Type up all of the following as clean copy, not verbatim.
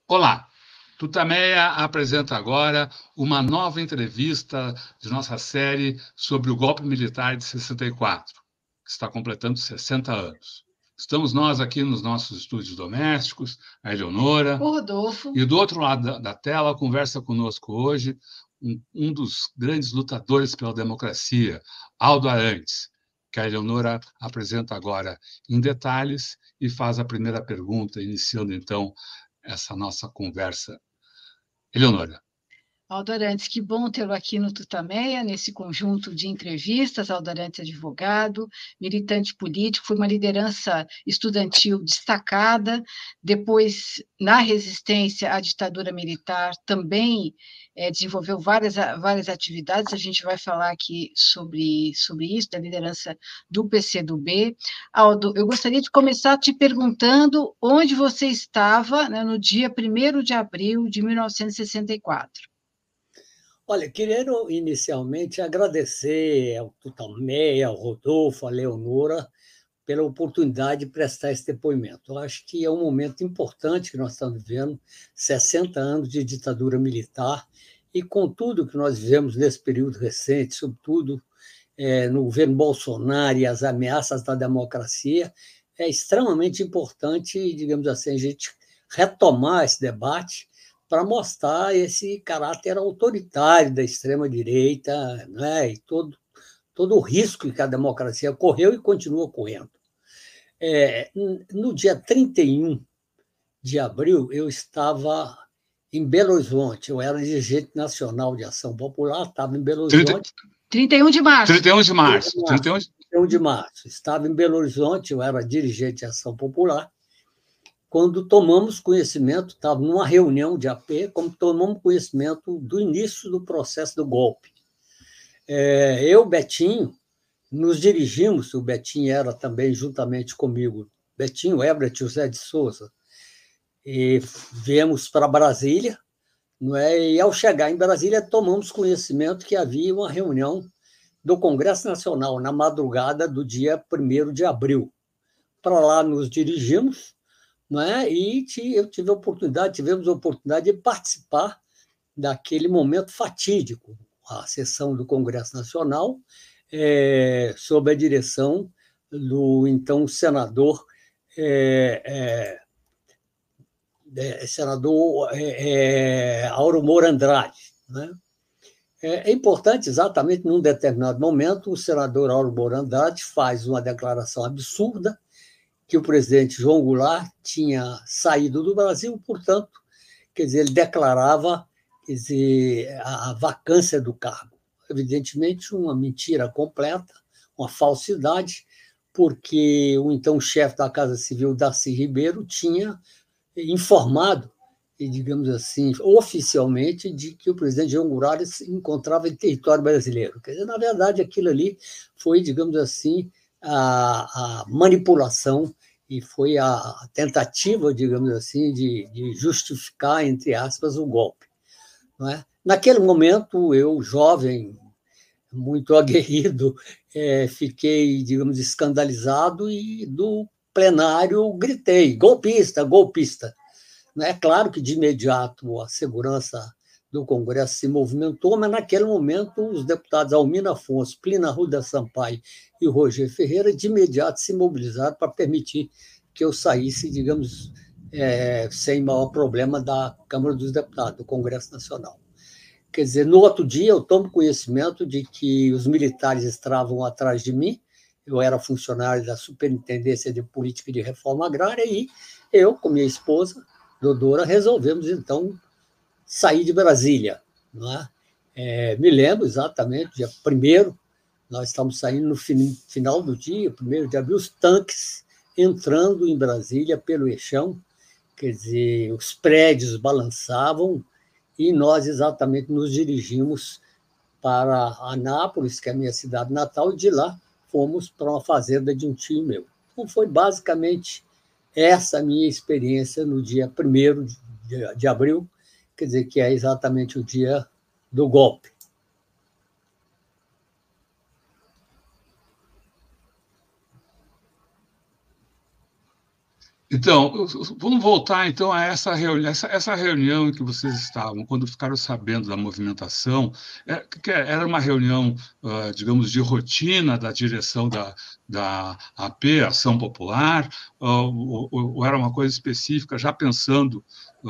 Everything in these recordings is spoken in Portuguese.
Olá, Tutameia apresenta agora uma nova entrevista de nossa série sobre o golpe militar de 64, que está completando 60 anos. Estamos nós aqui nos nossos estúdios domésticos, a Eleonora. O Rodolfo. E do outro lado da tela, conversa conosco hoje um dos grandes lutadores pela democracia, Aldo Arantes, que a Eleonora apresenta agora em detalhes e faz a primeira pergunta, iniciando então essa nossa conversa. Eleonora. Aldo Arantes, que bom tê-lo aqui no Tutameia, nesse conjunto de entrevistas. Aldo Arantes é advogado, militante político, foi uma liderança estudantil destacada, depois, na resistência à ditadura militar, também desenvolveu várias atividades, a gente vai falar aqui sobre isso, da liderança do PCdoB. Aldo, eu gostaria de começar te perguntando onde você estava, né, no dia 1º de abril de 1964. Olha, querendo inicialmente agradecer ao Tutameia, ao Rodolfo, à Leonora, pela oportunidade de prestar esse depoimento. Eu acho que é um momento importante que nós estamos vivendo, 60 anos de ditadura militar, e com tudo que nós vivemos nesse período recente, sobretudo no governo Bolsonaro e as ameaças da democracia, é extremamente importante, digamos assim, a gente retomar esse debate para mostrar esse caráter autoritário da extrema-direita, né, e todo o risco que a democracia correu e continua correndo. No dia 31 de abril, eu estava em Belo Horizonte, eu era dirigente nacional de Ação Popular, estava em Belo Horizonte. 31 de março. 31 de março. 31 de março. Estava em Belo Horizonte, eu era dirigente de Ação Popular, quando tomamos conhecimento, estava numa reunião de AP, como tomamos conhecimento do início do processo do golpe. Eu, Betinho, nos dirigimos, o Betinho era também juntamente comigo, Betinho, Ebert e José de Souza, e viemos para Brasília, não é? E ao chegar em Brasília, tomamos conhecimento que havia uma reunião do Congresso Nacional na madrugada do dia 1º de abril. Para lá nos dirigimos, não é? E tivemos a oportunidade de participar daquele momento fatídico, a sessão do Congresso Nacional, sob a direção do então senador Auro Moura Andrade. Né? É importante, exatamente num determinado momento, o senador Auro Moura Andrade faz uma declaração absurda que o presidente João Goulart tinha saído do Brasil, portanto, quer dizer, ele declarava, quer dizer, a vacância do cargo. Evidentemente, uma mentira completa, uma falsidade, porque o então chefe da Casa Civil, Darcy Ribeiro, tinha informado, digamos assim, oficialmente, de que o presidente João Goulart se encontrava em território brasileiro. Quer dizer, na verdade, aquilo ali foi, digamos assim, a manipulação e foi a tentativa, digamos assim, de justificar, entre aspas, o golpe. Não é? Naquele momento, eu, jovem, muito aguerrido, fiquei, digamos, escandalizado e do plenário gritei, golpista, golpista. É claro que, de imediato, a segurança do Congresso se movimentou, mas, naquele momento, os deputados Almino Afonso, Plínio Arruda Sampaio e o Roger Ferreira, de imediato, se mobilizaram para permitir que eu saísse, digamos, sem maior problema da Câmara dos Deputados, do Congresso Nacional. Quer dizer, no outro dia, eu tomo conhecimento de que os militares estavam atrás de mim, eu era funcionário da Superintendência de Política e de Reforma Agrária, e eu, com minha esposa, Dodora, resolvemos, então, sair de Brasília. Não é? Me lembro exatamente, dia 1º, nós estamos saindo no final do dia, 1º de abril, os tanques entrando em Brasília pelo Eixão, quer dizer, os prédios balançavam e nós exatamente nos dirigimos para Anápolis, que é a minha cidade natal, e de lá fomos para uma fazenda de um tio meu. Então, foi basicamente essa minha experiência no dia 1º de abril, quer dizer, que é exatamente o dia do golpe. Então, vamos voltar então a essa reunião em que vocês estavam, quando ficaram sabendo da movimentação, que era uma reunião, digamos, de rotina da direção da AP, Ação Popular, ou era uma coisa específica, já pensando,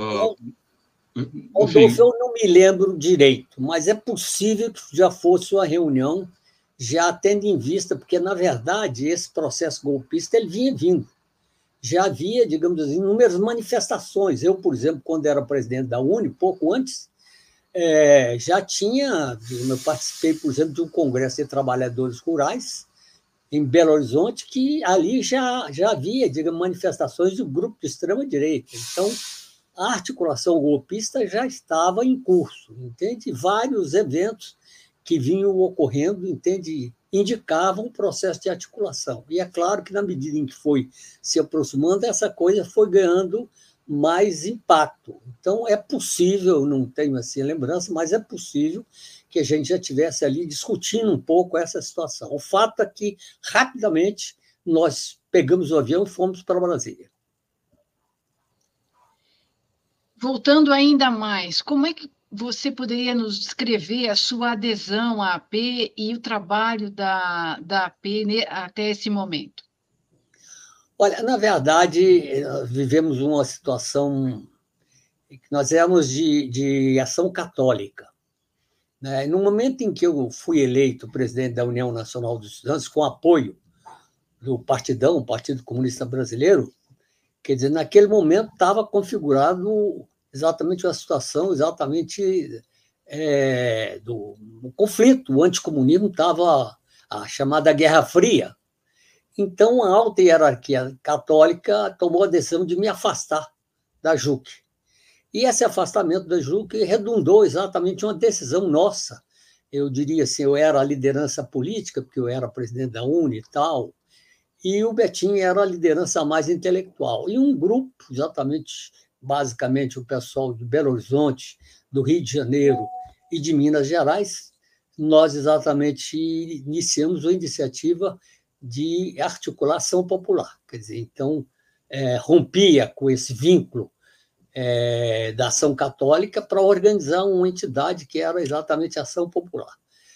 Rodolfo, enfim. eu não me lembro direito, mas é possível que já fosse uma reunião já tendo em vista, porque, na verdade, esse processo golpista ele vinha vindo. Já havia, digamos assim, inúmeras manifestações. Eu, por exemplo, quando era presidente da UNE, pouco antes, já tinha, eu participei, por exemplo, de um congresso de trabalhadores rurais em Belo Horizonte, que ali já havia, digamos, manifestações de um grupo de extrema-direita. Então, a articulação golpista já estava em curso, entende? Vários eventos que vinham ocorrendo, entende? Indicavam o processo de articulação. E é claro que, na medida em que foi se aproximando, essa coisa foi ganhando mais impacto. Então, é possível, não tenho assim lembrança, mas é possível que a gente já estivesse ali discutindo um pouco essa situação. O fato é que, rapidamente, nós pegamos o avião e fomos para Brasília. Voltando ainda mais, como é que você poderia nos descrever a sua adesão à AP e o trabalho da AP até esse momento? Olha, na verdade, nós vivemos uma situação que nós éramos de ação católica, né? No momento em que eu fui eleito presidente da União Nacional dos Estudantes, com apoio do Partidão, o Partido Comunista Brasileiro, quer dizer, naquele momento estava configurado exatamente uma situação, exatamente do conflito. O anticomunismo estava a chamada Guerra Fria. Então, a alta hierarquia católica tomou a decisão de me afastar da JUC. E esse afastamento da JUC redundou exatamente uma decisão nossa. Eu diria assim, eu era a liderança política, porque eu era presidente da UNE e tal, e o Betinho era a liderança mais intelectual. E um grupo, exatamente, basicamente o pessoal de Belo Horizonte, do Rio de Janeiro e de Minas Gerais, nós exatamente iniciamos a iniciativa de articulação popular. Quer dizer, então, rompia com esse vínculo da ação católica para organizar uma entidade que era exatamente a ação popular.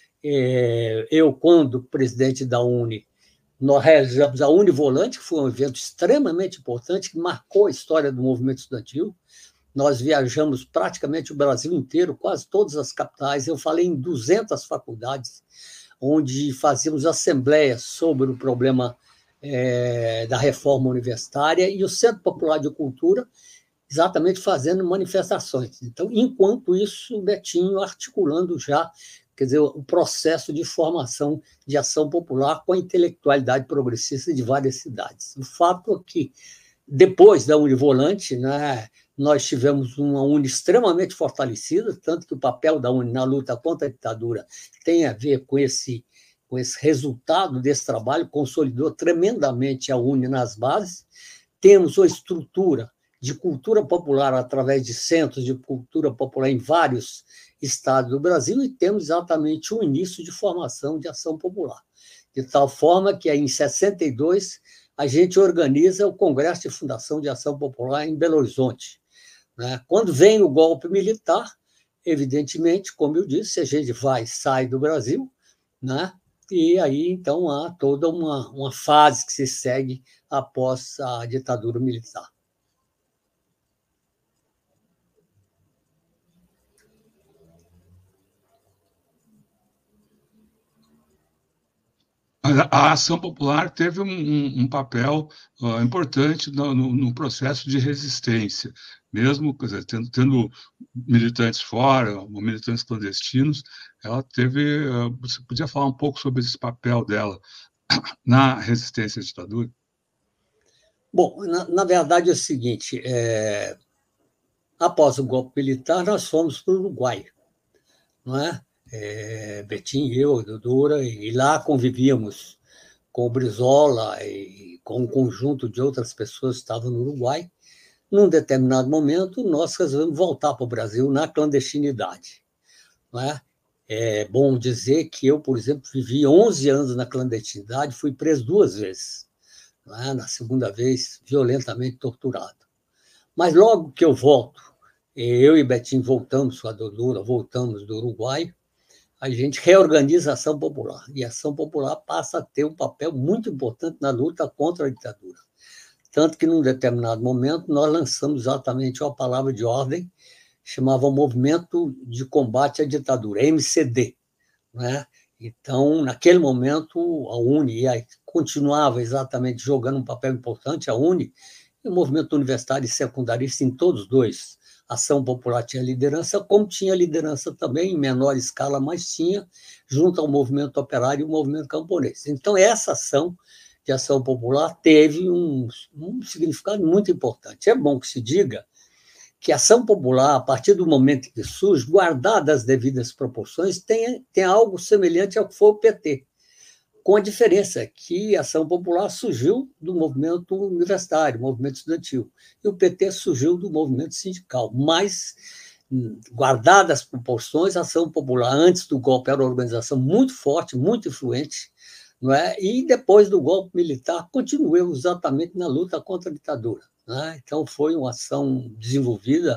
Eu, quando presidente da UNE, nós realizamos a Univolante, que foi um evento extremamente importante, que marcou a história do movimento estudantil. Nós viajamos praticamente o Brasil inteiro, quase todas as capitais. Eu falei em 200 faculdades, onde fazíamos assembleias sobre o problema da reforma universitária, e o Centro Popular de Cultura exatamente fazendo manifestações. Então, enquanto isso, o Betinho articulando já, quer dizer, o processo de formação de ação popular com a intelectualidade progressista de várias cidades. O fato é que, depois da Univolante, né, nós tivemos uma UNE extremamente fortalecida, tanto que o papel da UNE na luta contra a ditadura tem a ver com esse resultado desse trabalho, consolidou tremendamente a UNE nas bases. Temos uma estrutura de cultura popular através de centros de cultura popular em vários estados do Brasil, e temos exatamente um início de formação de ação popular. De tal forma que, aí, em 62, a gente organiza o Congresso de Fundação de Ação Popular em Belo Horizonte. Quando vem o golpe militar, evidentemente, como eu disse, a gente sai do Brasil, né? E aí, então, há toda uma fase que se segue após a ditadura militar. A ação popular teve um papel importante no processo de resistência, mesmo, quer dizer, tendo militantes fora, militantes clandestinos, ela teve. Você podia falar um pouco sobre esse papel dela na resistência à ditadura? Bom, na verdade é o seguinte: após o golpe militar, nós fomos para o Uruguai, não é? Betinho, eu, Dodora, e lá convivíamos com o Brizola e com um conjunto de outras pessoas que estavam no Uruguai. Num determinado momento, nós resolvemos voltar para o Brasil na clandestinidade. Não é? É bom dizer que eu, por exemplo, vivi 11 anos na clandestinidade, fui preso 2 vezes. né, na segunda vez, violentamente torturado. Mas logo que eu volto, eu e Betinho voltamos com a Dodora, voltamos do Uruguai, a gente reorganiza a Ação Popular. E a Ação Popular passa a ter um papel muito importante na luta contra a ditadura. Tanto que, num determinado momento, nós lançamos exatamente uma palavra de ordem, chamava Movimento de Combate à Ditadura, MCD. Né? Então, naquele momento, a UNE continuava exatamente jogando um papel importante, a UNE, e o movimento universitário e secundarista, em todos dois. A Ação Popular tinha liderança, como tinha liderança também, em menor escala, mas tinha, junto ao movimento operário e o movimento camponês. Então, essa ação de ação popular teve um significado muito importante. É bom que se diga que a ação popular, a partir do momento que surge, guardada as devidas proporções, tem algo semelhante ao que foi o PT, com a diferença que a ação popular surgiu do movimento universitário, movimento estudantil, e o PT surgiu do movimento sindical. Mas, guardadas as proporções, a ação popular, antes do golpe, era uma organização muito forte, muito influente, não é? E depois do golpe militar, continuou exatamente na luta contra a ditadura. Né? Então, foi uma ação desenvolvida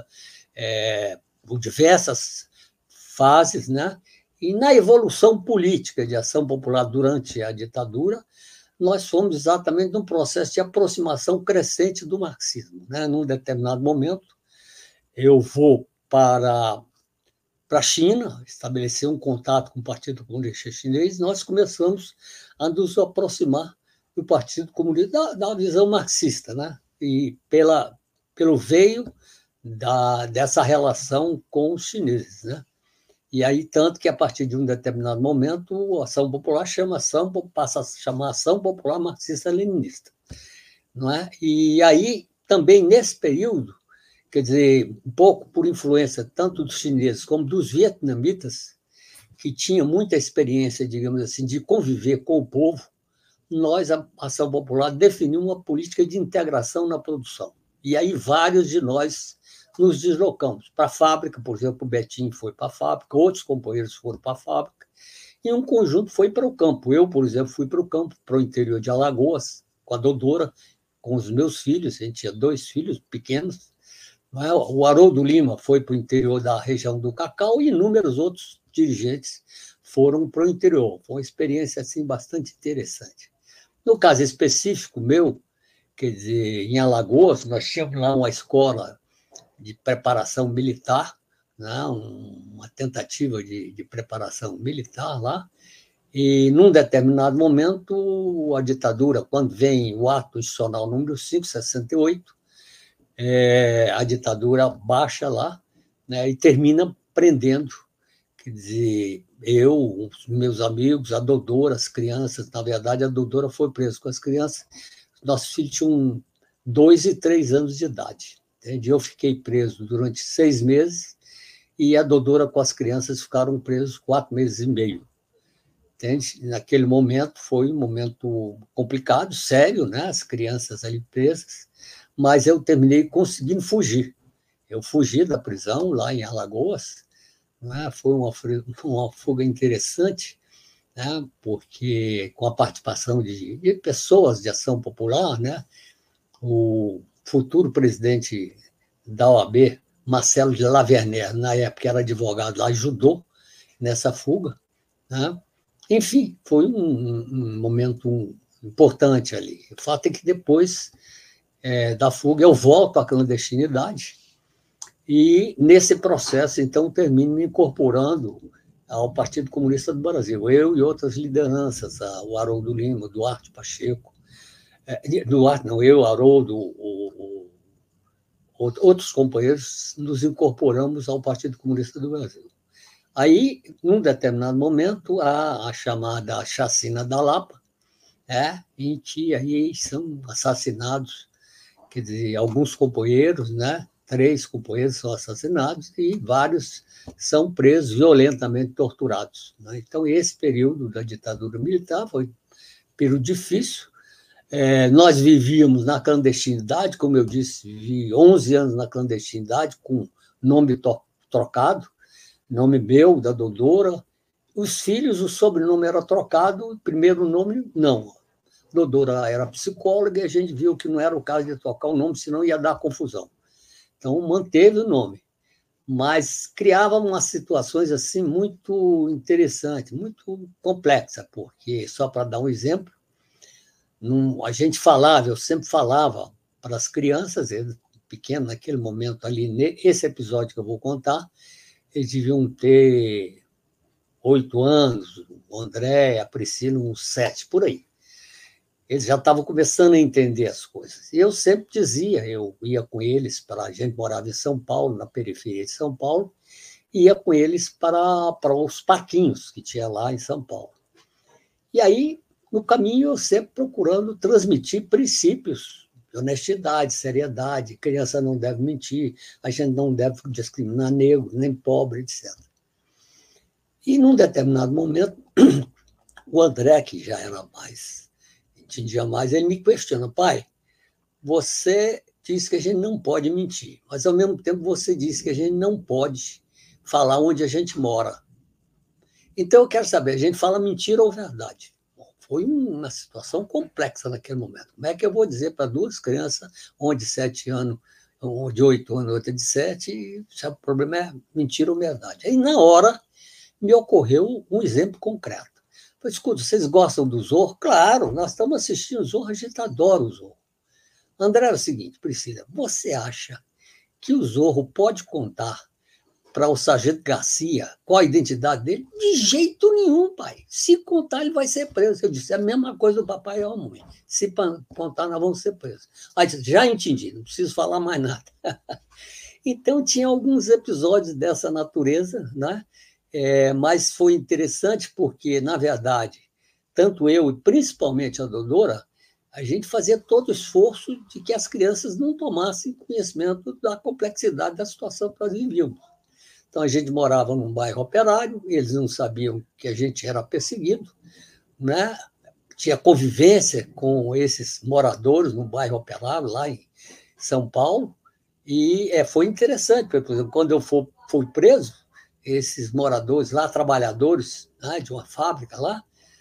por diversas fases, né? E na evolução política de ação popular durante a ditadura, nós fomos exatamente num processo de aproximação crescente do marxismo. Né? Num determinado momento, eu vou para a China, estabelecer um contato com o Partido Comunista Chinês, nós começamos a nos aproximar do Partido Comunista, da visão marxista, né? E pelo veio dessa relação com os chineses. Né? E aí, tanto que, a partir de um determinado momento, a Ação Popular passa a chamar Ação Popular Marxista-Leninista. Não é? E aí, também nesse período, quer dizer, um pouco por influência tanto dos chineses como dos vietnamitas, que tinham muita experiência, digamos assim, de conviver com o povo, nós, a Ação Popular, definiu uma política de integração na produção. E aí vários de nós nos deslocamos para a fábrica, por exemplo, o Betinho foi para a fábrica, outros companheiros foram para a fábrica, e um conjunto foi para o campo. Eu, por exemplo, fui para o campo, para o interior de Alagoas, com a Dodora, com os meus filhos, a gente tinha 2 filhos pequenos. O Haroldo Lima foi para o interior da região do Cacau e inúmeros outros dirigentes foram para o interior. Foi uma experiência assim, bastante interessante. No caso específico meu, quer dizer, em Alagoas, nós tínhamos lá uma escola de preparação militar, né? Uma tentativa de preparação militar lá, e, num determinado momento, a ditadura, quando vem o ato institucional número 568, a ditadura baixa lá, né? E termina prendendo, quer dizer, eu, os meus amigos, a Dodora, as crianças. Na verdade, a Dodora foi presa com as crianças. Nossos filhos tinham 2 e 3 anos de idade. Entende? Eu fiquei preso durante 6 meses e a Dodora com as crianças ficaram presos 4 meses e meio. Entende? Naquele momento foi um momento complicado, sério, né? As crianças ali presas, mas eu terminei conseguindo fugir. Eu fugi da prisão lá em Alagoas. Né? Foi uma fuga interessante, né? Porque com a participação de pessoas de ação popular, né? O futuro presidente da OAB, Marcelo de Laverner, na época era advogado lá, ajudou nessa fuga. Né? Enfim, foi um momento importante ali. O fato é que depois da fuga eu volto à clandestinidade e, nesse processo, então, termino me incorporando ao Partido Comunista do Brasil. Eu e outras lideranças, o Haroldo Lima, o Duarte Pacheco, Duarte não, eu, Haroldo, outros companheiros, nos incorporamos ao Partido Comunista do Brasil. Aí, num determinado momento, a chamada chacina da Lapa, em que aí são assassinados, quer dizer, alguns companheiros, né? 3 companheiros são assassinados e vários são presos, violentamente torturados. Né? Então, esse período da ditadura militar foi um período difícil. Nós vivíamos na clandestinidade, como eu disse, vivi 11 anos na clandestinidade, com nome trocado, nome meu, da Dodora. Os filhos, o sobrenome era trocado, o primeiro nome, não. A doutora era psicóloga e a gente viu que não era o caso de trocar o nome, senão ia dar confusão. Então, manteve o nome, mas criava umas situações assim muito interessantes, muito complexas, porque, só para dar um exemplo, a gente falava, eu sempre falava para as crianças, eles pequenos, naquele momento ali, esse episódio que eu vou contar, eles deviam ter 8 anos, o André, a Priscila, uns 7, por aí. Eles já estavam começando a entender as coisas. E eu sempre dizia, eu ia com eles a gente morava em São Paulo, na periferia de São Paulo, e ia com eles para os parquinhos que tinha lá em São Paulo. E aí, no caminho, eu sempre procurando transmitir princípios de honestidade, seriedade, criança não deve mentir, a gente não deve discriminar negro, nem pobre, etc. E, num determinado momento, o André, que já era mais, entendia mais, ele me questiona: pai, você disse que a gente não pode mentir, mas, ao mesmo tempo, você disse que a gente não pode falar onde a gente mora. Então, eu quero saber, a gente fala mentira ou verdade? Bom, foi uma situação complexa naquele momento. Como é que eu vou dizer para duas crianças, uma de 7 anos, uma de 8 anos, outra de 7, se o problema é mentira ou verdade? Aí, na hora, me ocorreu um exemplo concreto. Falei: escuta, vocês gostam do Zorro? Claro, nós estamos assistindo o Zorro, a gente adora o Zorro. André, é o seguinte, Priscila, você acha que o Zorro pode contar para o Sargento Garcia qual a identidade dele? De jeito nenhum, pai. Se contar, ele vai ser preso. Eu disse: é a mesma coisa do papai e a mamãe. Se contar, nós vamos ser presos. Aí disse: já entendi, não preciso falar mais nada. Então, tinha alguns episódios dessa natureza, né? Mas foi interessante porque, na verdade, tanto eu e principalmente a doutora, a gente fazia todo o esforço de que as crianças não tomassem conhecimento da complexidade da situação que nós vivíamos. Então, a gente morava num bairro operário, eles não sabiam que a gente era perseguido, né? Tinha convivência com esses moradores no bairro operário, lá em São Paulo, e foi interessante, porque, por exemplo, quando eu fui preso, esses moradores lá, trabalhadores, né, de uma fábrica lá,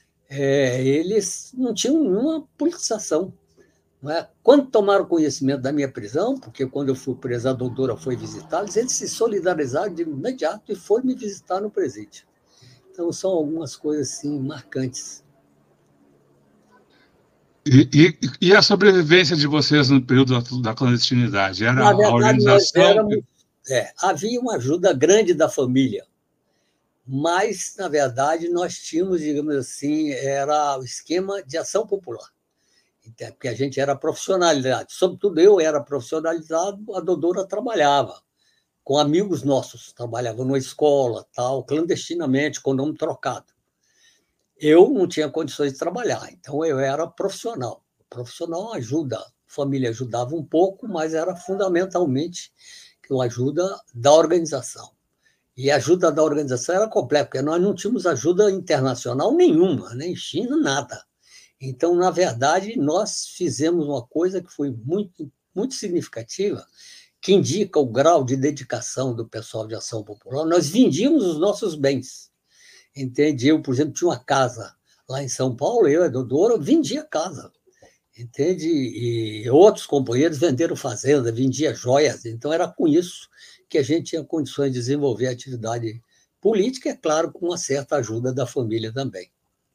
eles não tinham nenhuma politização. Não é? Quando tomaram conhecimento da minha prisão, porque quando eu fui preso, a doutora foi visitá-los, eles se solidarizaram de imediato e foram me visitar no presídio. Então, são algumas coisas assim, marcantes. E a sobrevivência de vocês no período da clandestinidade? Era Na a verdade, nós organização? havia uma ajuda grande da família, mas, na verdade, nós tínhamos, digamos assim, era o esquema de ação popular, porque a gente era profissionalizado. Sobretudo eu era profissionalizado, a doutora trabalhava com amigos nossos, trabalhava numa escola, tal, clandestinamente, com nome trocado. Eu não tinha condições de trabalhar, então eu era profissional. Profissional ajuda, a família ajudava um pouco, mas era fundamentalmente a ajuda da organização. E a ajuda da organização era completa, porque nós não tínhamos ajuda internacional nenhuma, nem China, nada. Então, na verdade, nós fizemos uma coisa que foi muito, muito significativa, que indica o grau de dedicação do pessoal de ação popular. Nós vendíamos os nossos bens. Entende? Eu, por exemplo, tinha uma casa lá em São Paulo, eu e a doutora vendia casa. Entende? E outros companheiros venderam fazenda, vendia joias. Então, era com isso que a gente tinha condições de desenvolver a atividade política, é claro, com uma certa ajuda da família também.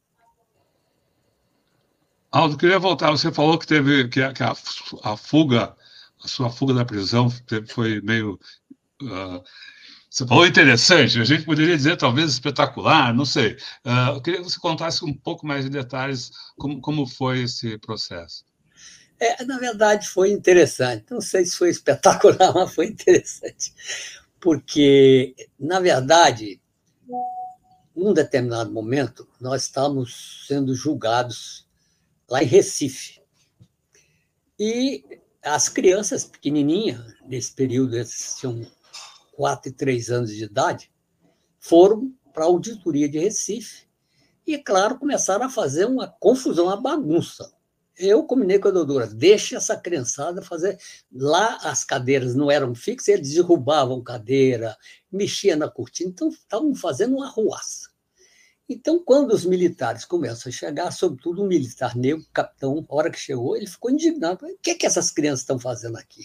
Aldo, queria voltar. Você falou que teve que a fuga, a sua fuga da prisão foi meio. Você falou interessante, a gente poderia dizer talvez espetacular, não sei. Eu queria que você contasse um pouco mais de detalhes como foi esse processo. Na verdade, foi interessante. Não sei se foi espetacular, mas foi interessante. Porque, na verdade, num determinado momento, nós estávamos sendo julgados lá em Recife. E as crianças pequenininhas, nesse período, eles tinham 4 e 3 anos de idade, foram para a auditoria de Recife e, claro, começaram a fazer uma confusão, uma bagunça. Eu combinei com a doutora: deixa essa criançada fazer. Lá as cadeiras não eram fixas, eles derrubavam cadeira, mexiam na cortina, então estavam fazendo uma arruaça. Então, quando os militares começam a chegar, sobretudo um militar negro, capitão, a hora que chegou, ele ficou indignado. O que é que essas crianças estão fazendo aqui?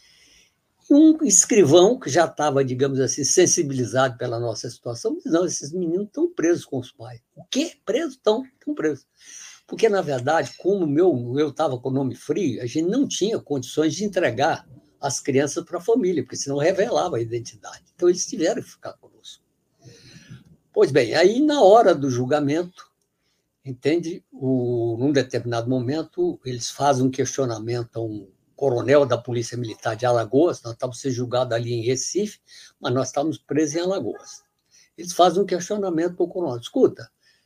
E um escrivão, que já estava, digamos assim, sensibilizado pela nossa situação, disse, não, esses meninos estão presos com os pais. O quê? Presos? Estão presos. Porque, na verdade, como eu estava com o nome frio, a gente não tinha condições de entregar as crianças para a família, porque senão revelava a identidade. Então, eles tiveram que ficar conosco. Pois bem, aí, na hora do julgamento, entende? Num determinado momento, eles fazem um questionamento a um coronel da Polícia Militar de Alagoas, nós estávamos sendo julgados ali em Recife, mas nós estávamos presos em Alagoas. Eles fazem um questionamento para o coronel, escuta,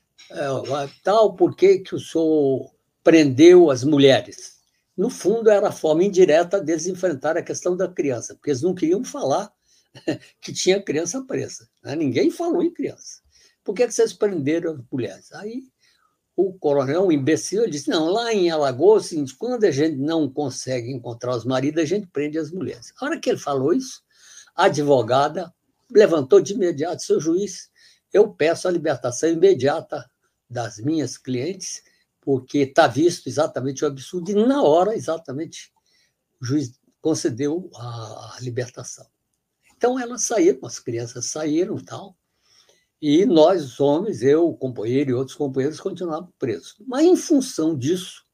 por que o senhor prendeu as mulheres? No fundo, era a forma indireta deles enfrentar a questão da criança, porque eles não queriam falar que tinha criança presa. Né? Ninguém falou em criança. Por que vocês prenderam as mulheres? Aí o coronel, um imbecil, disse, não, lá em Alagoas, quando a gente não consegue encontrar os maridos, a gente prende as mulheres. A hora que ele falou isso, a advogada levantou de imediato, seu juiz, eu peço a libertação imediata das minhas clientes, porque está visto exatamente o absurdo, e na hora, exatamente, o juiz concedeu a libertação. Então, elas saíram, as crianças saíram e tal, e nós, os homens, eu, o companheiro e outros companheiros, continuávamos presos. Mas, em função disso,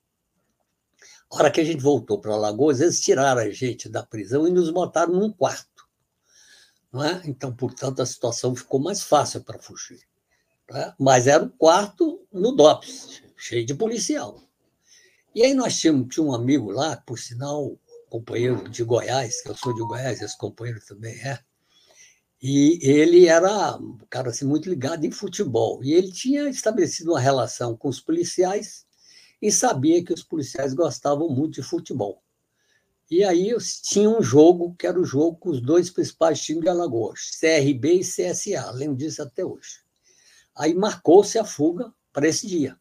a hora que a gente voltou para Alagoas, eles tiraram a gente da prisão e nos botaram num quarto. Não é? Então, portanto, a situação ficou mais fácil para fugir. Né? Mas era um quarto no DOPS, cheio de policial. E aí nós tinha um amigo lá, por sinal, companheiro de Goiás, que eu sou de Goiás, esse companheiro também é. E ele era um cara assim, muito ligado em futebol. E ele tinha estabelecido uma relação com os policiais e sabia que os policiais gostavam muito de futebol. E aí tinha um jogo, que era o jogo com os dois principais times de Alagoas, CRB e CSA, lembro disso até hoje. Aí marcou-se a fuga para esse dia.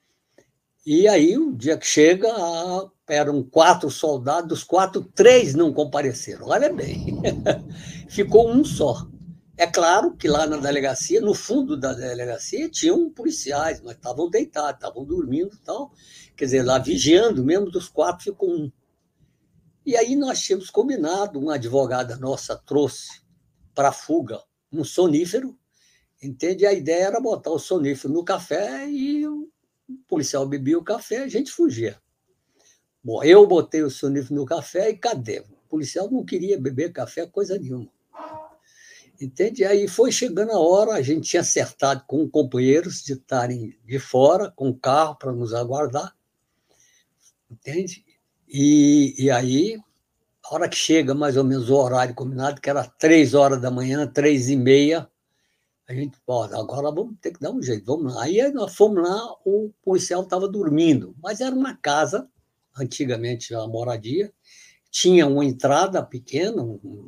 E aí, o dia que chega, eram 4 soldados, dos 4, 3 não compareceram. Olha bem, ficou um só. É claro que lá na delegacia, no fundo da delegacia, tinham policiais, mas estavam deitados, estavam dormindo e tal. Quer dizer, lá vigiando, mesmo dos 4 ficou um. E aí nós tínhamos combinado, uma advogada nossa trouxe para a fuga um sonífero, entende? A ideia era botar o sonífero no café e o policial bebia o café, a gente fugia. Bom, eu botei o sonífero no café e cadê? O policial não queria beber café, coisa nenhuma. Entende? Aí foi chegando a hora, a gente tinha acertado com companheiros de estarem de fora, com o carro para nos aguardar. Entende? E aí, a hora que chega mais ou menos o horário combinado, que era 3 horas da manhã, 3h30, a gente, agora vamos ter que dar um jeito, vamos lá. Aí nós fomos lá, o policial estava dormindo, mas era uma casa, antigamente a moradia, tinha uma entrada pequena,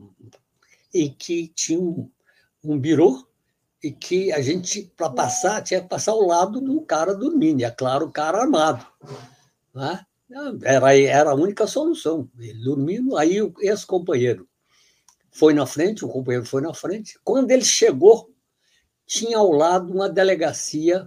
e que tinha um birô, e que a gente, para passar, tinha que passar ao lado de um cara dormindo, e é claro, o cara armado. Né? Era a única solução. Ele dormindo, aí esse companheiro foi na frente, o companheiro foi na frente. Quando ele chegou, tinha ao lado uma delegacia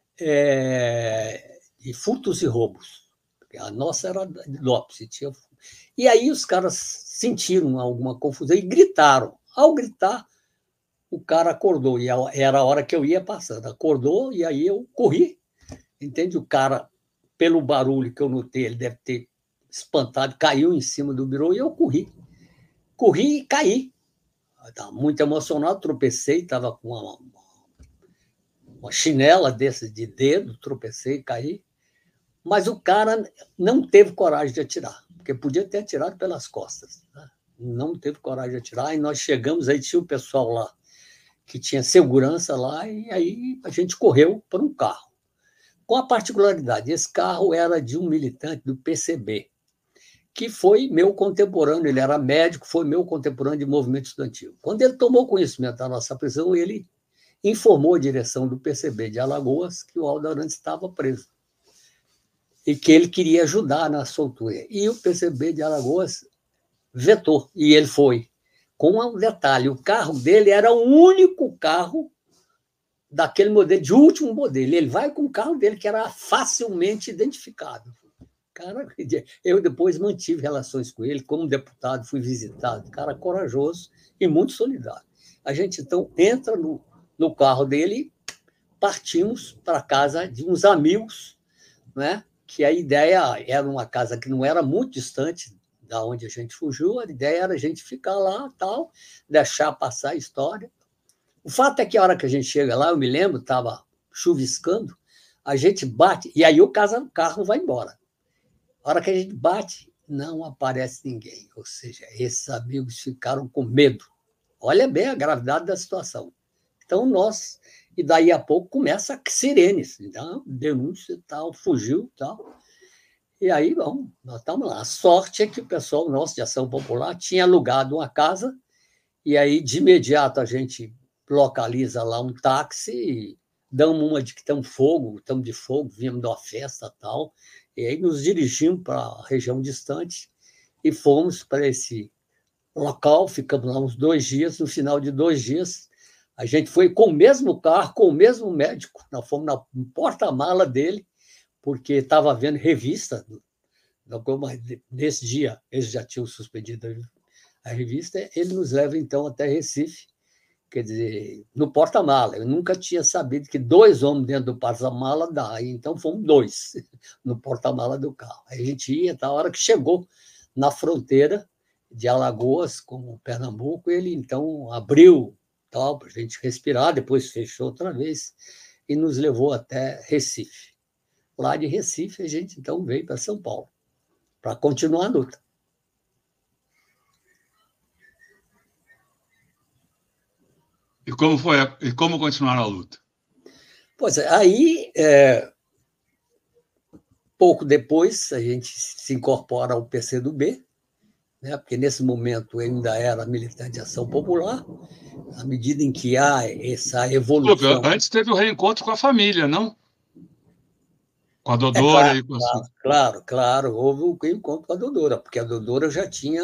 de furtos e roubos. A nossa era de Lopes. E aí os caras sentiram alguma confusão e gritaram. Ao gritar, o cara acordou, e era a hora que eu ia passando. Acordou, e aí eu corri. Entende? O cara, pelo barulho que eu notei, ele deve ter espantado, caiu em cima do birô, e eu corri. Corri e caí. Estava muito emocionado, tropecei, estava com uma chinela desse de dedo, tropecei e caí. Mas o cara não teve coragem de atirar, porque podia ter atirado pelas costas. Né? Não teve coragem de atirar, e nós chegamos, aí tinha o pessoal lá, que tinha segurança lá, e aí a gente correu para um carro. Com a particularidade, esse carro era de um militante do PCB, que foi meu contemporâneo, ele era médico, foi meu contemporâneo de movimento estudantil. Quando ele tomou conhecimento da nossa prisão, ele informou a direção do PCB de Alagoas que o Aldo Arantes estava preso e que ele queria ajudar na soltura. E o PCB de Alagoas vetou, e ele foi. Com um detalhe, o carro dele era o único carro daquele modelo, de último modelo. Ele vai com o carro dele, que era facilmente identificável. Cara, eu depois mantive relações com ele, como deputado, fui visitado. Cara corajoso e muito solidário. A gente, então, entra no carro dele, partimos para a casa de uns amigos, né? Que a ideia era uma casa que não era muito distante da onde a gente fugiu, a ideia era a gente ficar lá, tal, deixar passar a história. O fato é que a hora que a gente chega lá, eu me lembro, estava chuviscando, a gente bate, e aí o carro vai embora. A hora que a gente bate, não aparece ninguém. Ou seja, esses amigos ficaram com medo. Olha bem a gravidade da situação. Então, e daí a pouco começa a sirenes. Então, denúncia e tal, fugiu e tal. E aí, vamos, nós estamos lá. A sorte é que o pessoal nosso de Ação Popular tinha alugado uma casa, e aí, de imediato, a gente localiza lá um táxi, e damos uma de que estamos de fogo, viemos de uma festa e tal. E aí nos dirigimos para a região distante e fomos para esse local, ficamos lá uns 2 dias. No final de 2 dias, a gente foi com o mesmo carro, com o mesmo médico, nós fomos no porta-mala dele, porque estava vendo revista. Nesse dia, eles já tinham suspendido a revista, ele nos leva, então, até Recife, quer dizer, no porta-mala. Eu nunca tinha sabido que 2 homens dentro do porta-mala dá, então fomos 2 no porta-mala do carro. Aí a gente ia, a hora que chegou na fronteira de Alagoas com Pernambuco, ele então abriu para a gente respirar, depois fechou outra vez e nos levou até Recife. Lá de Recife, a gente então veio para São Paulo para continuar a luta. E como continuaram a luta? Pois é, aí, pouco depois, a gente se incorpora ao PCdoB, né, porque nesse momento ele ainda era militante de Ação Popular. À medida em que há essa evolução... Antes teve o reencontro com a família, não? Com a Dodora e com a... Claro, houve o reencontro com a Dodora, porque a Dodora já tinha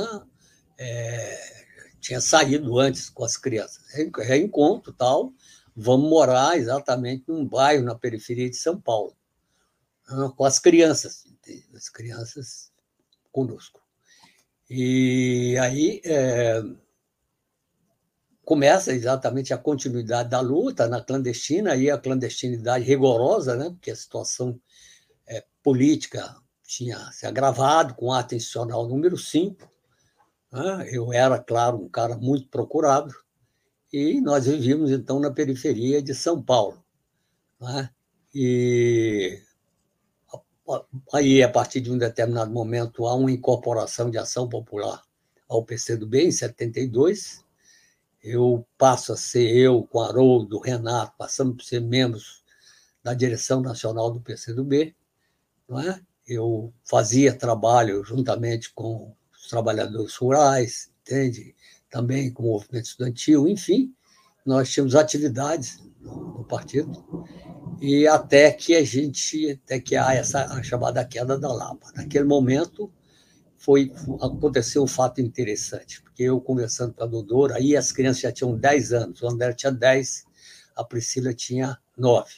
saído antes com as crianças. Reencontro, tal, vamos morar exatamente num bairro na periferia de São Paulo, com as crianças conosco. E aí começa exatamente a continuidade da luta na clandestina, e a clandestinidade rigorosa, né, porque a situação política tinha se agravado com o ato institucional número 5. Né? Eu era, claro, um cara muito procurado, e nós vivíamos, então, na periferia de São Paulo. Né? E aí, a partir de um determinado momento, há uma incorporação de Ação Popular ao PCdoB, em 72. Eu passo a ser, com Haroldo, Renato, passamos a ser membros da direção nacional do PCdoB. Não é? Eu fazia trabalho juntamente com os trabalhadores rurais, entende? Também com o movimento estudantil, enfim, nós tínhamos atividades no partido, e até que há a chamada queda da Lapa. Naquele momento aconteceu um fato interessante, porque eu conversando com a Dodora, aí as crianças já tinham 10 anos, o André tinha 10, a Priscila tinha 9.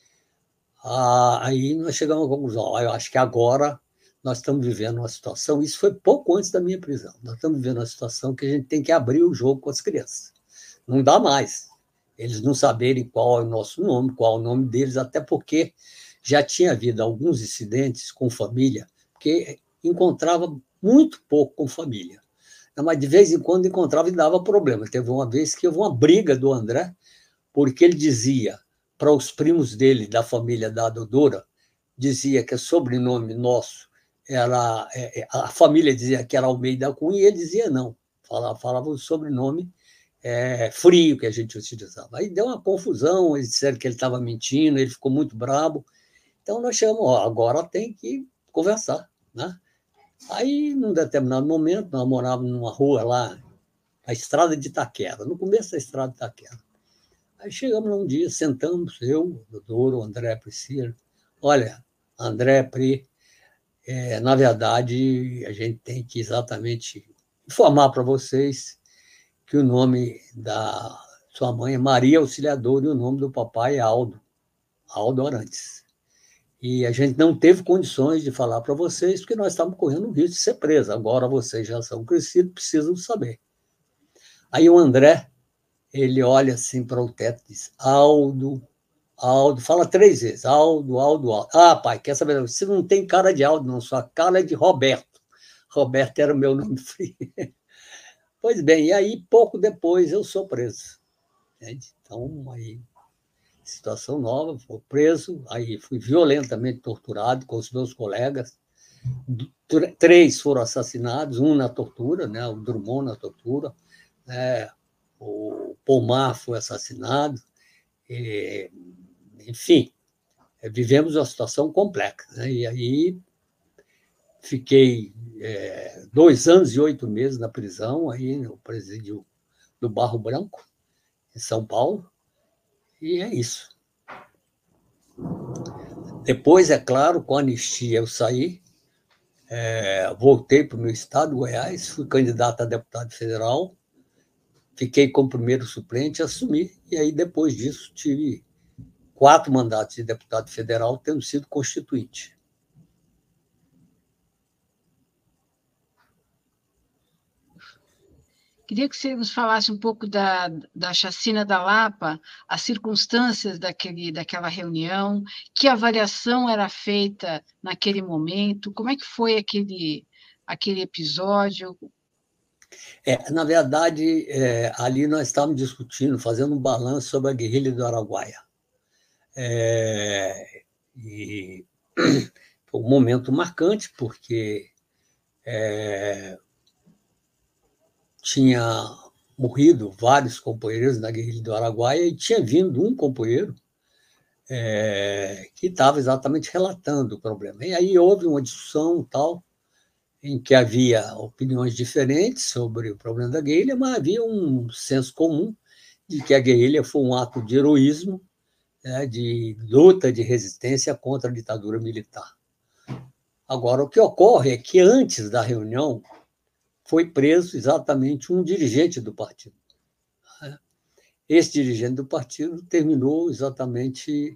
Aí nós chegamos à conclusão, eu acho que agora nós estamos vivendo uma situação, isso foi pouco antes da minha prisão, nós estamos vivendo uma situação que a gente tem que abrir o jogo com as crianças. Não dá mais eles não saberem qual é o nosso nome, qual é o nome deles, até porque já tinha havido alguns incidentes com família, porque encontrava muito pouco com família. Mas de vez em quando encontrava e dava problema. Teve uma vez que houve uma briga do André, porque ele dizia para os primos dele, da família da Dodora, dizia que o sobrenome nosso era... a família dizia que era Almeida Cunha, e ele dizia não, falava o sobrenome frio que a gente utilizava. Aí deu uma confusão, eles disseram que ele estava mentindo, ele ficou muito bravo. Então nós chamamos, agora tem que conversar. Né? Aí, num determinado momento, nós morávamos numa rua lá, a estrada de Itaquera, no começo da estrada de Itaquera. Aí chegamos lá um dia, sentamos, eu, o Dodoro, o André, a Priscila. Olha, André, Pri, na verdade, a gente tem que exatamente informar para vocês que o nome Sua mãe é Maria Auxiliadora e o nome do papai é Aldo Arantes. E a gente não teve condições de falar para vocês, porque nós estávamos correndo o risco de ser presos. Agora vocês já são crescidos, precisam saber. Aí o André, ele olha assim para o teto e diz: Aldo, fala 3 vezes: Aldo. Ah, pai, quer saber? Você não tem cara de Aldo, não, sua cara é de Roberto. Roberto era o meu nome frio. Pois bem, e aí, pouco depois, eu sou preso. Então, aí, situação nova, fui preso, aí fui violentamente torturado com os meus colegas. 3 foram assassinados, um na tortura, né, o Drummond na tortura, o Pomar foi assassinado, enfim, vivemos uma situação complexa. Né, e aí fiquei 2 anos e 8 meses na prisão, aí no presídio do Barro Branco, em São Paulo, e é isso. Depois, é claro, com a anistia eu saí, voltei para o meu estado, Goiás, fui candidato a deputado federal, fiquei como primeiro suplente, assumi, e aí depois disso tive 4 mandatos de deputado federal, tendo sido constituinte. Queria que você nos falasse um pouco da chacina da Lapa, as circunstâncias daquela reunião, que avaliação era feita naquele momento, como é que foi aquele episódio? Na verdade, ali nós estávamos discutindo, fazendo um balanço sobre a guerrilha do Araguaia. E foi um momento marcante, porque tinha morrido vários companheiros na guerrilha do Araguaia e tinha vindo um companheiro que estava exatamente relatando o problema. E aí houve uma discussão tal, em que havia opiniões diferentes sobre o problema da guerrilha, mas havia um senso comum de que a guerrilha foi um ato de heroísmo, de luta, de resistência contra a ditadura militar. Agora, o que ocorre é que antes da reunião foi preso exatamente um dirigente do partido. Esse dirigente do partido terminou exatamente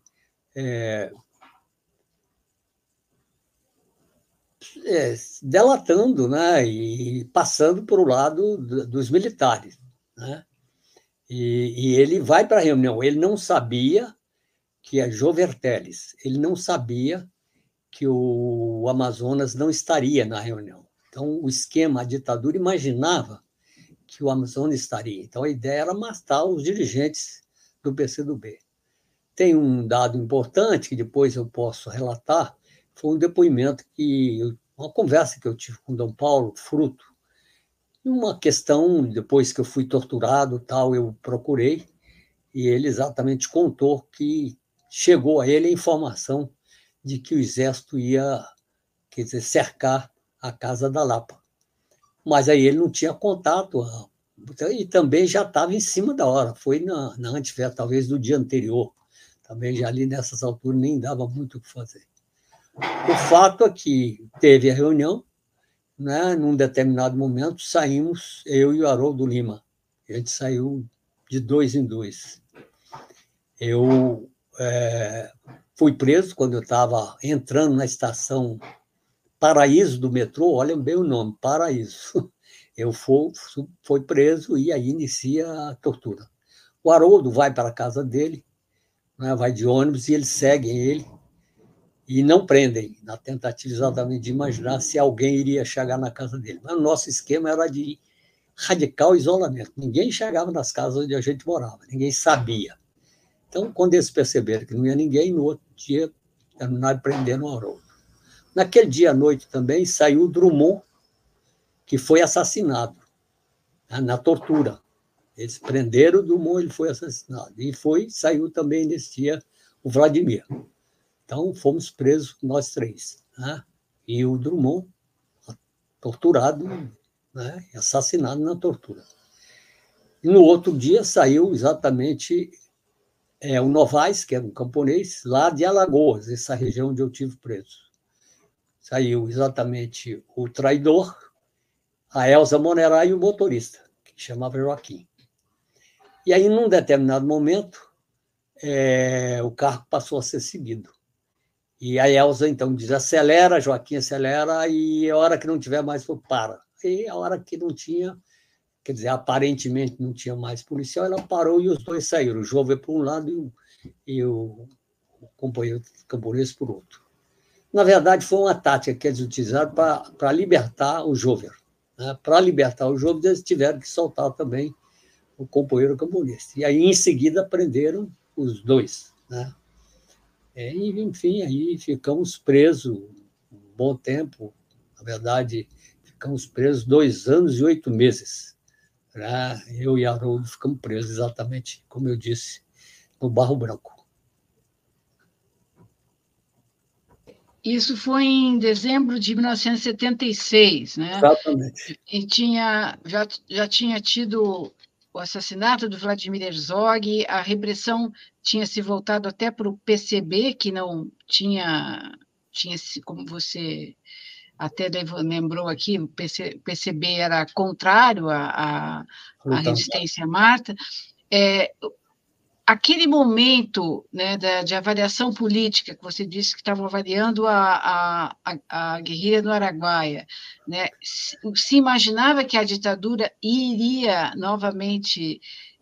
delatando, né, e passando para o lado dos militares. Né? E ele vai para a reunião. Ele não sabia que a Joverteles, ele não sabia que o Amazonas não estaria na reunião. Então, o esquema, a ditadura imaginava que o Amazonas estaria. Então, a ideia era matar os dirigentes do PCdoB. Tem um dado importante que depois eu posso relatar, foi um depoimento uma conversa que eu tive com Dom Paulo Fruto, uma questão, depois que eu fui torturado, tal, eu procurei, e ele exatamente contou que chegou a ele a informação de que o exército ia, quer dizer, cercar a Casa da Lapa. Mas aí ele não tinha contato, e também já estava em cima da hora, foi na antivéria, talvez do dia anterior, também já ali nessas alturas nem dava muito o que fazer. O fato é que teve a reunião, né, num determinado momento, saímos, eu e o Haroldo Lima. A gente saiu de 2 em 2. Eu fui preso quando eu estava entrando na estação Paraíso do metrô, olha bem o nome, Paraíso. Eu fui preso e aí inicia a tortura. O Haroldo vai para a casa dele, né, vai de ônibus e eles seguem ele e não prendem, na tentativa exatamente de imaginar se alguém iria chegar na casa dele. Mas o nosso esquema era de radical isolamento. Ninguém chegava nas casas onde a gente morava, ninguém sabia. Então, quando eles perceberam que não ia ninguém, no outro dia terminaram prendendo o Haroldo. Naquele dia à noite também saiu o Drummond, que foi assassinado na tortura. Eles prenderam o Drummond, ele foi assassinado. E saiu também nesse dia o Vladimir. Então, fomos presos nós 3. Né? E o Drummond, torturado, né? Assassinado na tortura. E no outro dia saiu exatamente o Novaes, que era um camponês, lá de Alagoas, essa região onde eu tive preso. Saiu exatamente o traidor, a Elza Monerá e o motorista, que chamava Joaquim. E aí, num determinado momento, o carro passou a ser seguido. E a Elza, então, diz, acelera, Joaquim acelera, e a hora que não tiver mais, para. E a hora que não tinha, quer dizer, aparentemente não tinha mais policial, ela parou e os dois saíram. O João veio por um lado e o companheiro camponês por outro. Na verdade, foi uma tática que eles utilizaram para libertar o Jover. Né? Para libertar o Jover, eles tiveram que soltar também o companheiro camponês. E aí, em seguida, prenderam os dois. Né? E, enfim, aí ficamos presos um bom tempo. Na verdade, ficamos presos 2 anos e 8 meses. Né? Eu e Haroldo ficamos presos, exatamente como eu disse, no Barro Branco. Isso foi em dezembro de 1976, né? Exatamente. E já tinha tido o assassinato do Vladimir Herzog, a repressão tinha se voltado até para o PCB, que não tinha, como você até lembrou aqui, o PCB era contrário à resistência Marta. Aquele momento, né, de avaliação política, que você disse que estavam avaliando a guerrilha do Araguaia, né, se imaginava que a ditadura iria novamente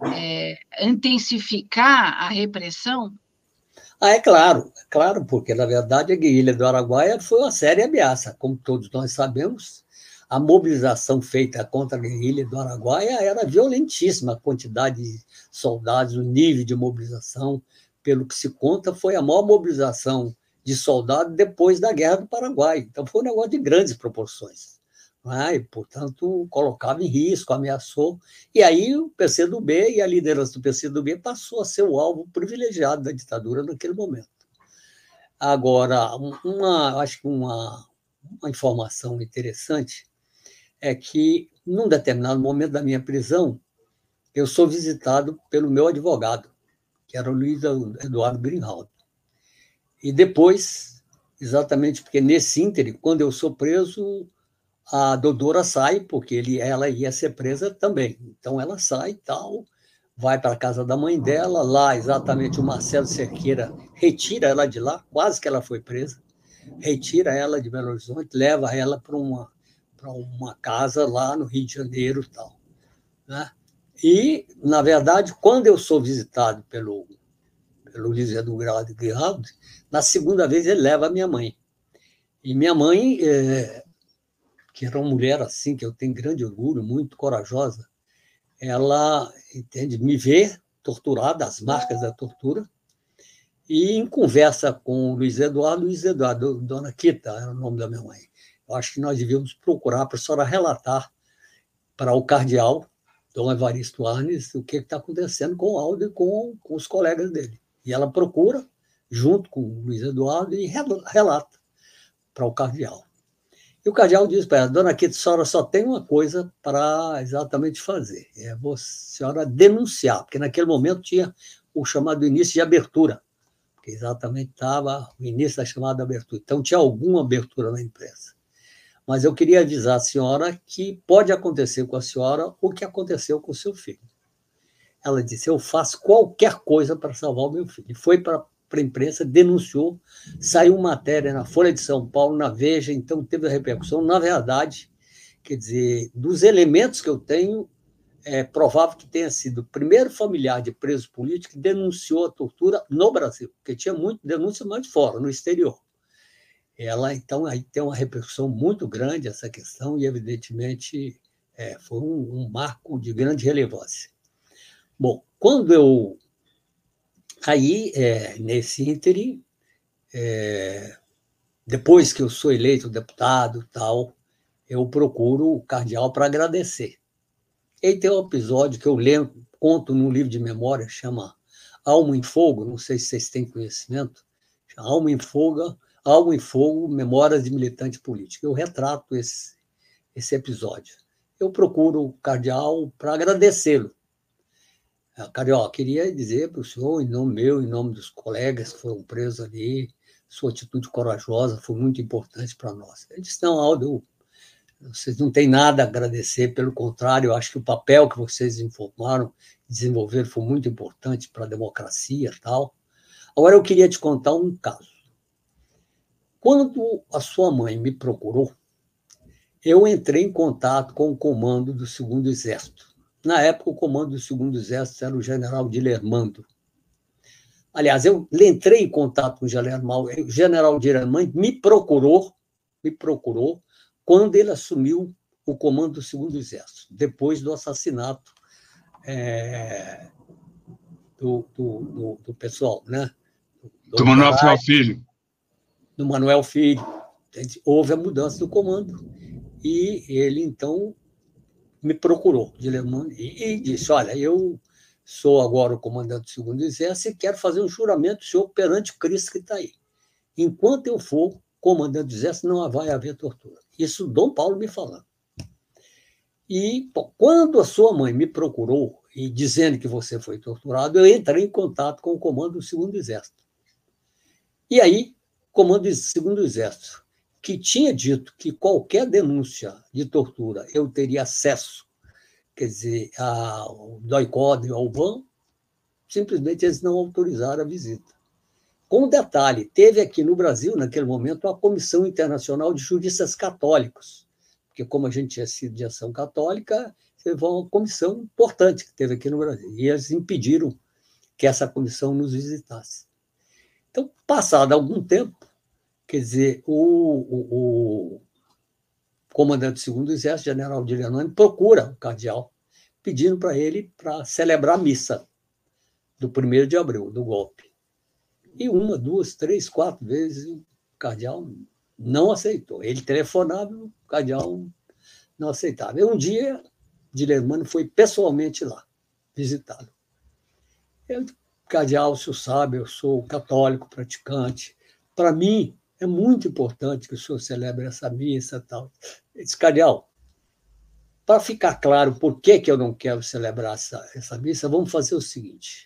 intensificar a repressão? É claro, porque, na verdade, a guerrilha do Araguaia foi uma séria ameaça. Como todos nós sabemos, a mobilização feita contra a guerrilha do Araguaia era violentíssima, a quantidade de soldados, o nível de mobilização, pelo que se conta, foi a maior mobilização de soldados depois da Guerra do Paraguai. Então, foi um negócio de grandes proporções. E, portanto, colocava em risco, ameaçou. E aí o PCdoB e a liderança do PCdoB passou a ser o alvo privilegiado da ditadura naquele momento. Agora, acho que uma informação interessante é que, num determinado momento da minha prisão, eu sou visitado pelo meu advogado, que era o Luiz Eduardo Greenhalgh. E depois, exatamente porque nesse ínterim, quando eu sou preso, a Dodora sai, porque ela ia ser presa também. Então, ela sai e tal, vai para a casa da mãe dela, lá exatamente o Marcelo Cerqueira retira ela de lá, quase que ela foi presa, retira ela de Belo Horizonte, leva ela para uma casa lá no Rio de Janeiro e tal. Né? E, na verdade, quando eu sou visitado pelo Luiz Eduardo Greenhalgh, na segunda vez ele leva a minha mãe. E minha mãe, que era uma mulher assim, que eu tenho grande orgulho, muito corajosa, ela, entende, me vê torturada, as marcas da tortura, e em conversa com o Luiz Eduardo, Dona Quita, era o nome da minha mãe, eu acho que nós devíamos procurar para a senhora relatar para o cardeal, Dom Evaristo Arnes, o que está acontecendo com o Aldo e com os colegas dele. E ela procura, junto com o Luiz Eduardo, e relata para o cardeal. E o cardeal diz para ela, Dona Quita, a senhora só tem uma coisa para exatamente fazer, é a senhora denunciar, porque naquele momento tinha o chamado início de abertura, porque exatamente estava o início da chamada abertura. Então, tinha alguma abertura na imprensa. Mas eu queria avisar a senhora que pode acontecer com a senhora o que aconteceu com o seu filho. Ela disse, eu faço qualquer coisa para salvar o meu filho. E foi para a imprensa, denunciou, saiu matéria na Folha de São Paulo, na Veja, então teve a repercussão. Na verdade, quer dizer, dos elementos que eu tenho, é provável que tenha sido o primeiro familiar de preso político que denunciou a tortura no Brasil, porque tinha muita denúncia mais de fora, no exterior. Ela, então, aí tem uma repercussão muito grande essa questão e, evidentemente, foi um marco de grande relevância. Bom, quando eu... Aí, nesse ínterim, depois que eu sou eleito deputado tal, eu procuro o cardeal para agradecer. E tem um episódio que eu lembro, conto num livro de memória, chama Alma em Fogo, não sei se vocês têm conhecimento, chama Alma em Fogo, Memórias de Militante Político. Eu retrato esse episódio. Eu procuro o cardeal para agradecê-lo. Cardeal, queria dizer para o senhor, em nome meu, em nome dos colegas que foram presos ali, sua atitude corajosa foi muito importante para nós. Ele disse, não, Aldo, Vocês não têm nada a agradecer, pelo contrário, eu acho que o papel que vocês desenvolveram foi muito importante para a democracia e tal. Agora, eu queria te contar um caso. Quando a sua mãe me procurou, eu entrei em contato com o comando do 2º Exército. Na época, o comando do 2º Exército era o general Dilermando. Aliás, eu entrei em contato com o general Dilermando, me procurou quando ele assumiu o comando do 2º Exército, depois do assassinato do pessoal, né? Do Manuel Filho. Do Manuel Filho. Houve a mudança do comando e ele, então, me procurou, e disse, olha, eu sou agora o comandante do 2º Exército e quero fazer um juramento, senhor, perante o Cristo que está aí. Enquanto eu for comandante do Exército, não vai haver tortura. Isso Dom Paulo me falando. E, bom, quando a sua mãe me procurou, e dizendo que você foi torturado, eu entrei em contato com o comando do 2º Exército. E aí, o comando do 2º Exército, que tinha dito que qualquer denúncia de tortura eu teria acesso, quer dizer, ao DOI-CODE e ao BAN, simplesmente eles não autorizaram a visita. Com um detalhe, teve aqui no Brasil, naquele momento, a Comissão Internacional de Juristas Católicos, porque como a gente tinha sido de ação católica, teve uma comissão importante que teve aqui no Brasil, e eles impediram que essa comissão nos visitasse. Então, passado algum tempo, quer dizer, o comandante do 2º Exército, general Dilermando, procura o cardeal, pedindo para ele para celebrar a missa do 1º de abril, do golpe. E 1, 2, 3, 4 vezes o cardeal não aceitou. Ele telefonava, o cardeal não aceitava. E um dia, Dilermando foi pessoalmente lá visitá-lo. Cardeal, o senhor sabe, eu sou católico praticante. Para mim, é muito importante que o senhor celebre essa missa e tal. Ele disse, cardeal, para ficar claro por que eu não quero celebrar essa missa, vamos fazer o seguinte.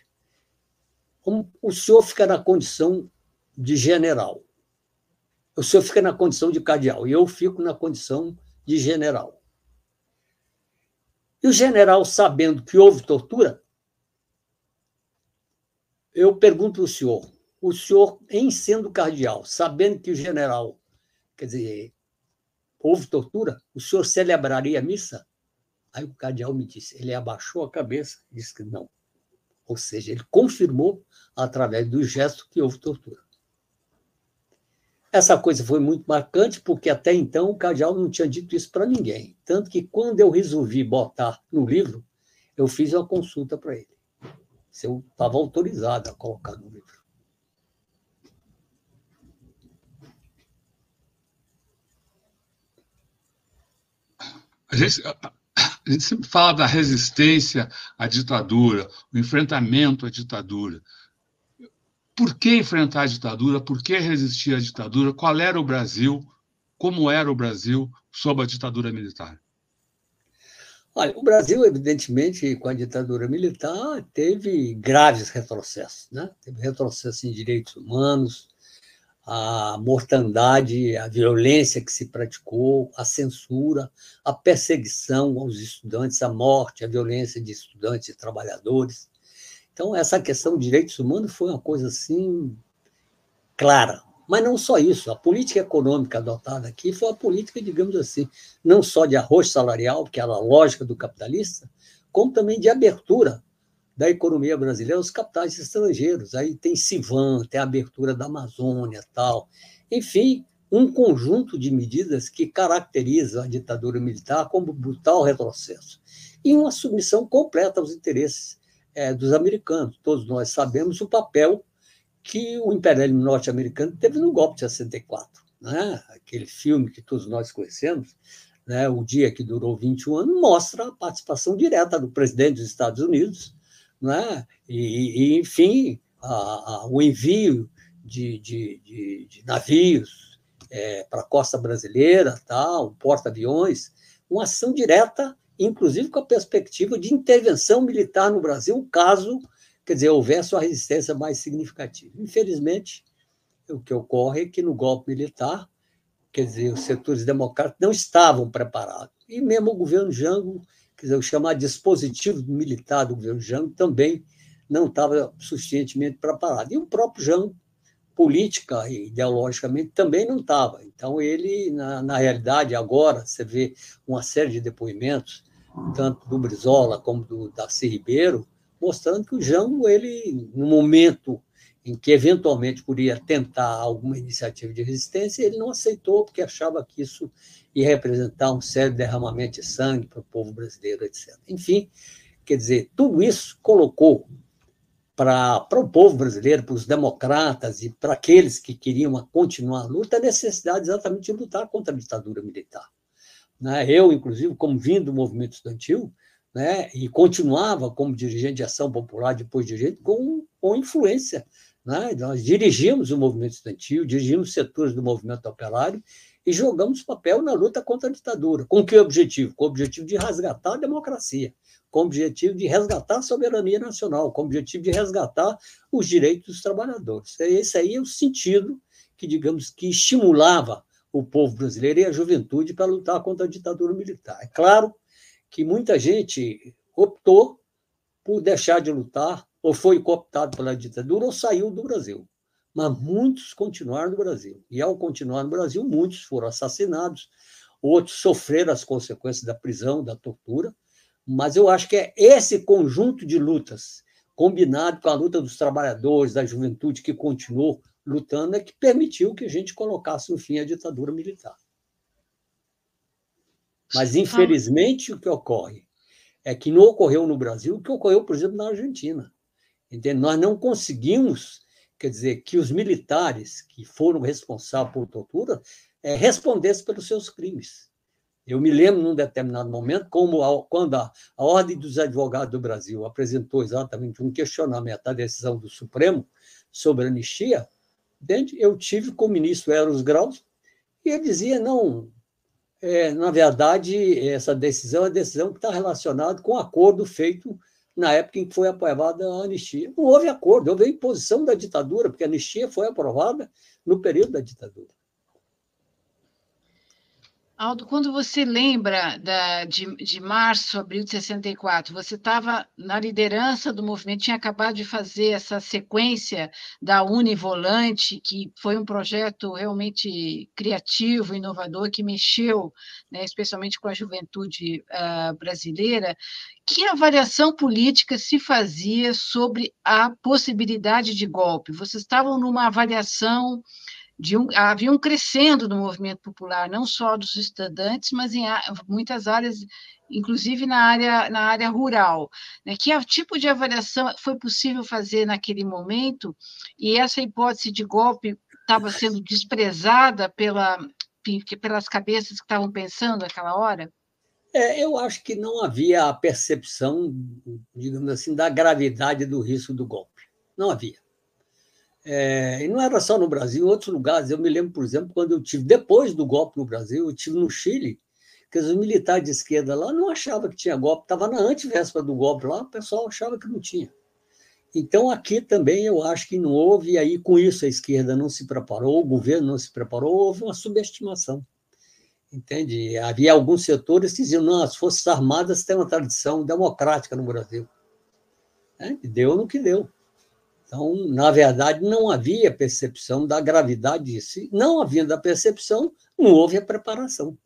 O senhor fica na condição de general. O senhor fica na condição de cardeal e eu fico na condição de general. E o general, sabendo que houve tortura, eu pergunto ao senhor, o senhor, em sendo cardeal, sabendo que o general, quer dizer, houve tortura, o senhor celebraria a missa? Aí o cardeal me disse, ele abaixou a cabeça e disse que não. Ou seja, ele confirmou, através do gesto, que houve tortura. Essa coisa foi muito marcante, porque até então o cardeal não tinha dito isso para ninguém. Tanto que, quando eu resolvi botar no livro, eu fiz uma consulta para ele. Se eu estava autorizado a colocar no livro. A gente sempre fala da resistência à ditadura, o enfrentamento à ditadura. Por que enfrentar a ditadura? Por que resistir à ditadura? Qual era o Brasil? Como era o Brasil sob a ditadura militar? Olha, o Brasil, evidentemente, com a ditadura militar, teve graves retrocessos, né? Teve retrocesso em direitos humanos, a mortandade, a violência que se praticou, a censura, a perseguição aos estudantes, a morte, a violência de estudantes e trabalhadores. Então, essa questão de direitos humanos foi uma coisa assim clara. Mas não só isso, a política econômica adotada aqui foi uma política, digamos assim, não só de arroz salarial, que era a lógica do capitalista, como também de abertura da economia brasileira aos capitais estrangeiros. Aí tem Civan, tem a abertura da Amazônia, tal. Enfim, um conjunto de medidas que caracterizam a ditadura militar como brutal retrocesso e uma submissão completa aos interesses dos americanos. Todos nós sabemos o papel que o imperialismo norte-americano teve no golpe de 64. Né? Aquele filme que todos nós conhecemos, né? O Dia que Durou 21 anos, mostra a participação direta do presidente dos Estados Unidos, né? Enfim, o envio de navios para a costa brasileira, tal, porta-aviões, uma ação direta, inclusive com a perspectiva de intervenção militar no Brasil, caso, quer dizer, houvesse uma resistência mais significativa. Infelizmente, o que ocorre é que no golpe militar, quer dizer, os setores democráticos não estavam preparados. E mesmo o governo Jango, quer dizer, o chamado dispositivo militar do governo Jango também não estava suficientemente preparado. E o próprio Jango, política e ideologicamente, também não estava. Então, ele, na realidade, agora, você vê uma série de depoimentos, tanto do Brizola como do Darcy Ribeiro, mostrando que o Jango, ele, no momento em que eventualmente poderia tentar alguma iniciativa de resistência, ele não aceitou, porque achava que isso ia representar um sério derramamento de sangue para o povo brasileiro, etc. Enfim, quer dizer, tudo isso colocou para o povo brasileiro, para os democratas e para aqueles que queriam continuar a luta, a necessidade exatamente de lutar contra a ditadura militar. Eu, inclusive, como vindo do movimento estudantil, e continuava como dirigente de ação popular, depois dirigente, com influência. Nós dirigimos o movimento estudantil, dirigimos setores do movimento operário e jogamos papel na luta contra a ditadura. Com que objetivo? Com o objetivo de resgatar a democracia, com o objetivo de resgatar a soberania nacional, com o objetivo de resgatar os direitos dos trabalhadores. Esse aí é o sentido que, digamos, que estimulava o povo brasileiro e a juventude para lutar contra a ditadura militar. É claro que muita gente optou por deixar de lutar, ou foi cooptado pela ditadura, ou saiu do Brasil. Mas muitos continuaram no Brasil. E, ao continuar no Brasil, muitos foram assassinados, outros sofreram as consequências da prisão, da tortura. Mas eu acho que é esse conjunto de lutas, combinado com a luta dos trabalhadores, da juventude que continuou lutando, é que permitiu que a gente colocasse no fim a ditadura militar. Mas, infelizmente, o que ocorre é que não ocorreu no Brasil o que ocorreu, por exemplo, na Argentina. Entende? Nós não conseguimos, quer dizer, que os militares que foram responsáveis por tortura respondessem pelos seus crimes. Eu me lembro, num determinado momento, quando a Ordem dos Advogados do Brasil apresentou exatamente um questionamento à decisão do Supremo sobre a anistia, eu tive com o ministro Eros Graus, e ele dizia, não, na verdade, essa decisão é a decisão que está relacionada com o acordo feito na época em que foi aprovada a anistia. Não houve acordo, houve imposição da ditadura, porque a anistia foi aprovada no período da ditadura. Aldo, quando você lembra de março, abril de 64, você estava na liderança do movimento, tinha acabado de fazer essa sequência da Univolante, que foi um projeto realmente criativo, inovador, que mexeu, especialmente com a juventude brasileira. Que avaliação política se fazia sobre a possibilidade de golpe? Vocês estavam numa avaliação havia um crescendo no movimento popular, não só dos estudantes, mas em muitas áreas, inclusive na área rural. Que tipo de avaliação foi possível fazer naquele momento? E essa hipótese de golpe estava sendo desprezada pelas cabeças que estavam pensando naquela hora? Eu acho que não havia a percepção, digamos assim, da gravidade do risco do golpe. Não havia. E não era só no Brasil, em outros lugares. Eu me lembro, por exemplo, quando eu tive, depois do golpe no Brasil, eu tive no Chile, que os militares de esquerda lá não achavam que tinha golpe, estava na antivéspera do golpe lá, o pessoal achava que não tinha. Então, aqui também eu acho que não houve, e aí com isso a esquerda não se preparou, o governo não se preparou, houve uma subestimação. Entende? Havia alguns setores que diziam, não, as Forças Armadas têm uma tradição democrática no Brasil. Deu no que deu. Então, na verdade, não havia percepção da gravidade disso. Não havendo a percepção, não houve a preparação.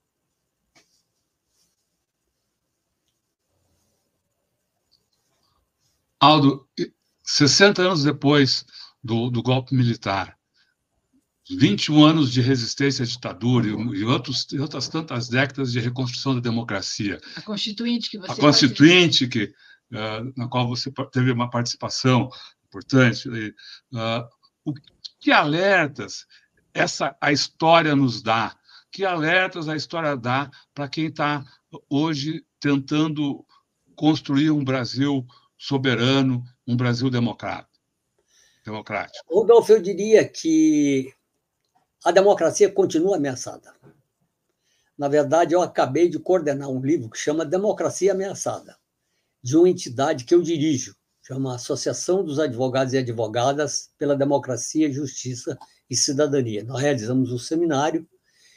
Aldo, 60 anos depois do golpe militar, 21 anos de resistência à ditadura e outras tantas décadas de reconstrução da democracia. A Constituinte que você A Constituinte, na qual você teve uma participação importante. Que alertas a história nos dá? Que alertas a história dá para quem está hoje tentando construir um Brasil soberano, um Brasil democrático? Rodolfo, eu diria que a democracia continua ameaçada. Na verdade, eu acabei de coordenar um livro que chama Democracia Ameaçada, de uma entidade que eu dirijo, chama Associação dos Advogados e Advogadas pela Democracia, Justiça e Cidadania. Nós realizamos um seminário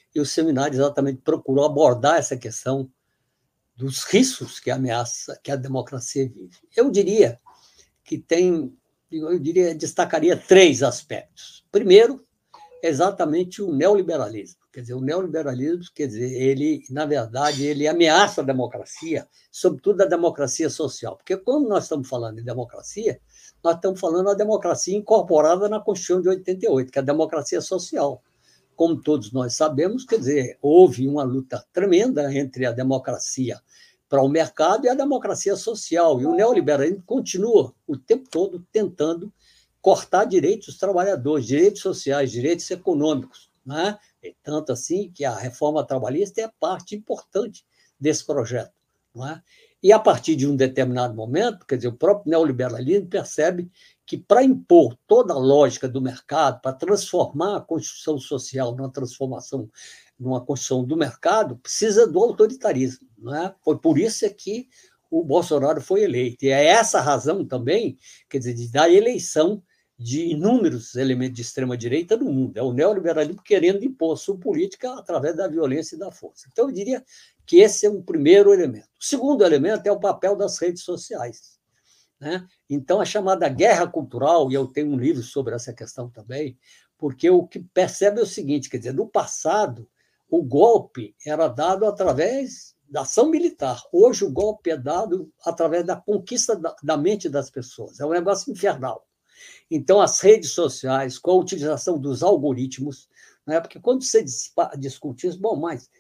e o seminário exatamente procurou abordar essa questão dos riscos que a democracia vive. Eu diria que destacaria 3 aspectos. Primeiro, exatamente o neoliberalismo. Quer dizer, o neoliberalismo, ele, na verdade, ele ameaça a democracia, sobretudo a democracia social. Porque quando nós estamos falando em democracia, nós estamos falando da democracia incorporada na Constituição de 88, que é a democracia social. Como todos nós sabemos, houve uma luta tremenda entre a democracia para o mercado e a democracia social. E o neoliberalismo continua o tempo todo tentando cortar direitos dos trabalhadores, direitos sociais, direitos econômicos. Né? E tanto assim que a reforma trabalhista é parte importante desse projeto. Não é? E, a partir de um determinado momento, o próprio neoliberalismo percebe que, para impor toda a lógica do mercado, para transformar a Constituição social numa Constituição do mercado, precisa do autoritarismo. Não é? Foi por isso que o Bolsonaro foi eleito. E é essa razão também, da eleição de inúmeros elementos de extrema-direita no mundo. É o neoliberalismo querendo impor sua política através da violência e da força. Então, eu diria que esse é um primeiro elemento. O segundo elemento é o papel das redes sociais. Né? Então, a chamada guerra cultural, e eu tenho um livro sobre essa questão também, porque o que percebe é o seguinte, no passado, o golpe era dado através da ação militar. Hoje, o golpe é dado através da conquista da mente das pessoas. É um negócio infernal. Então, as redes sociais, com a utilização dos algoritmos, né? Porque quando você discute isso,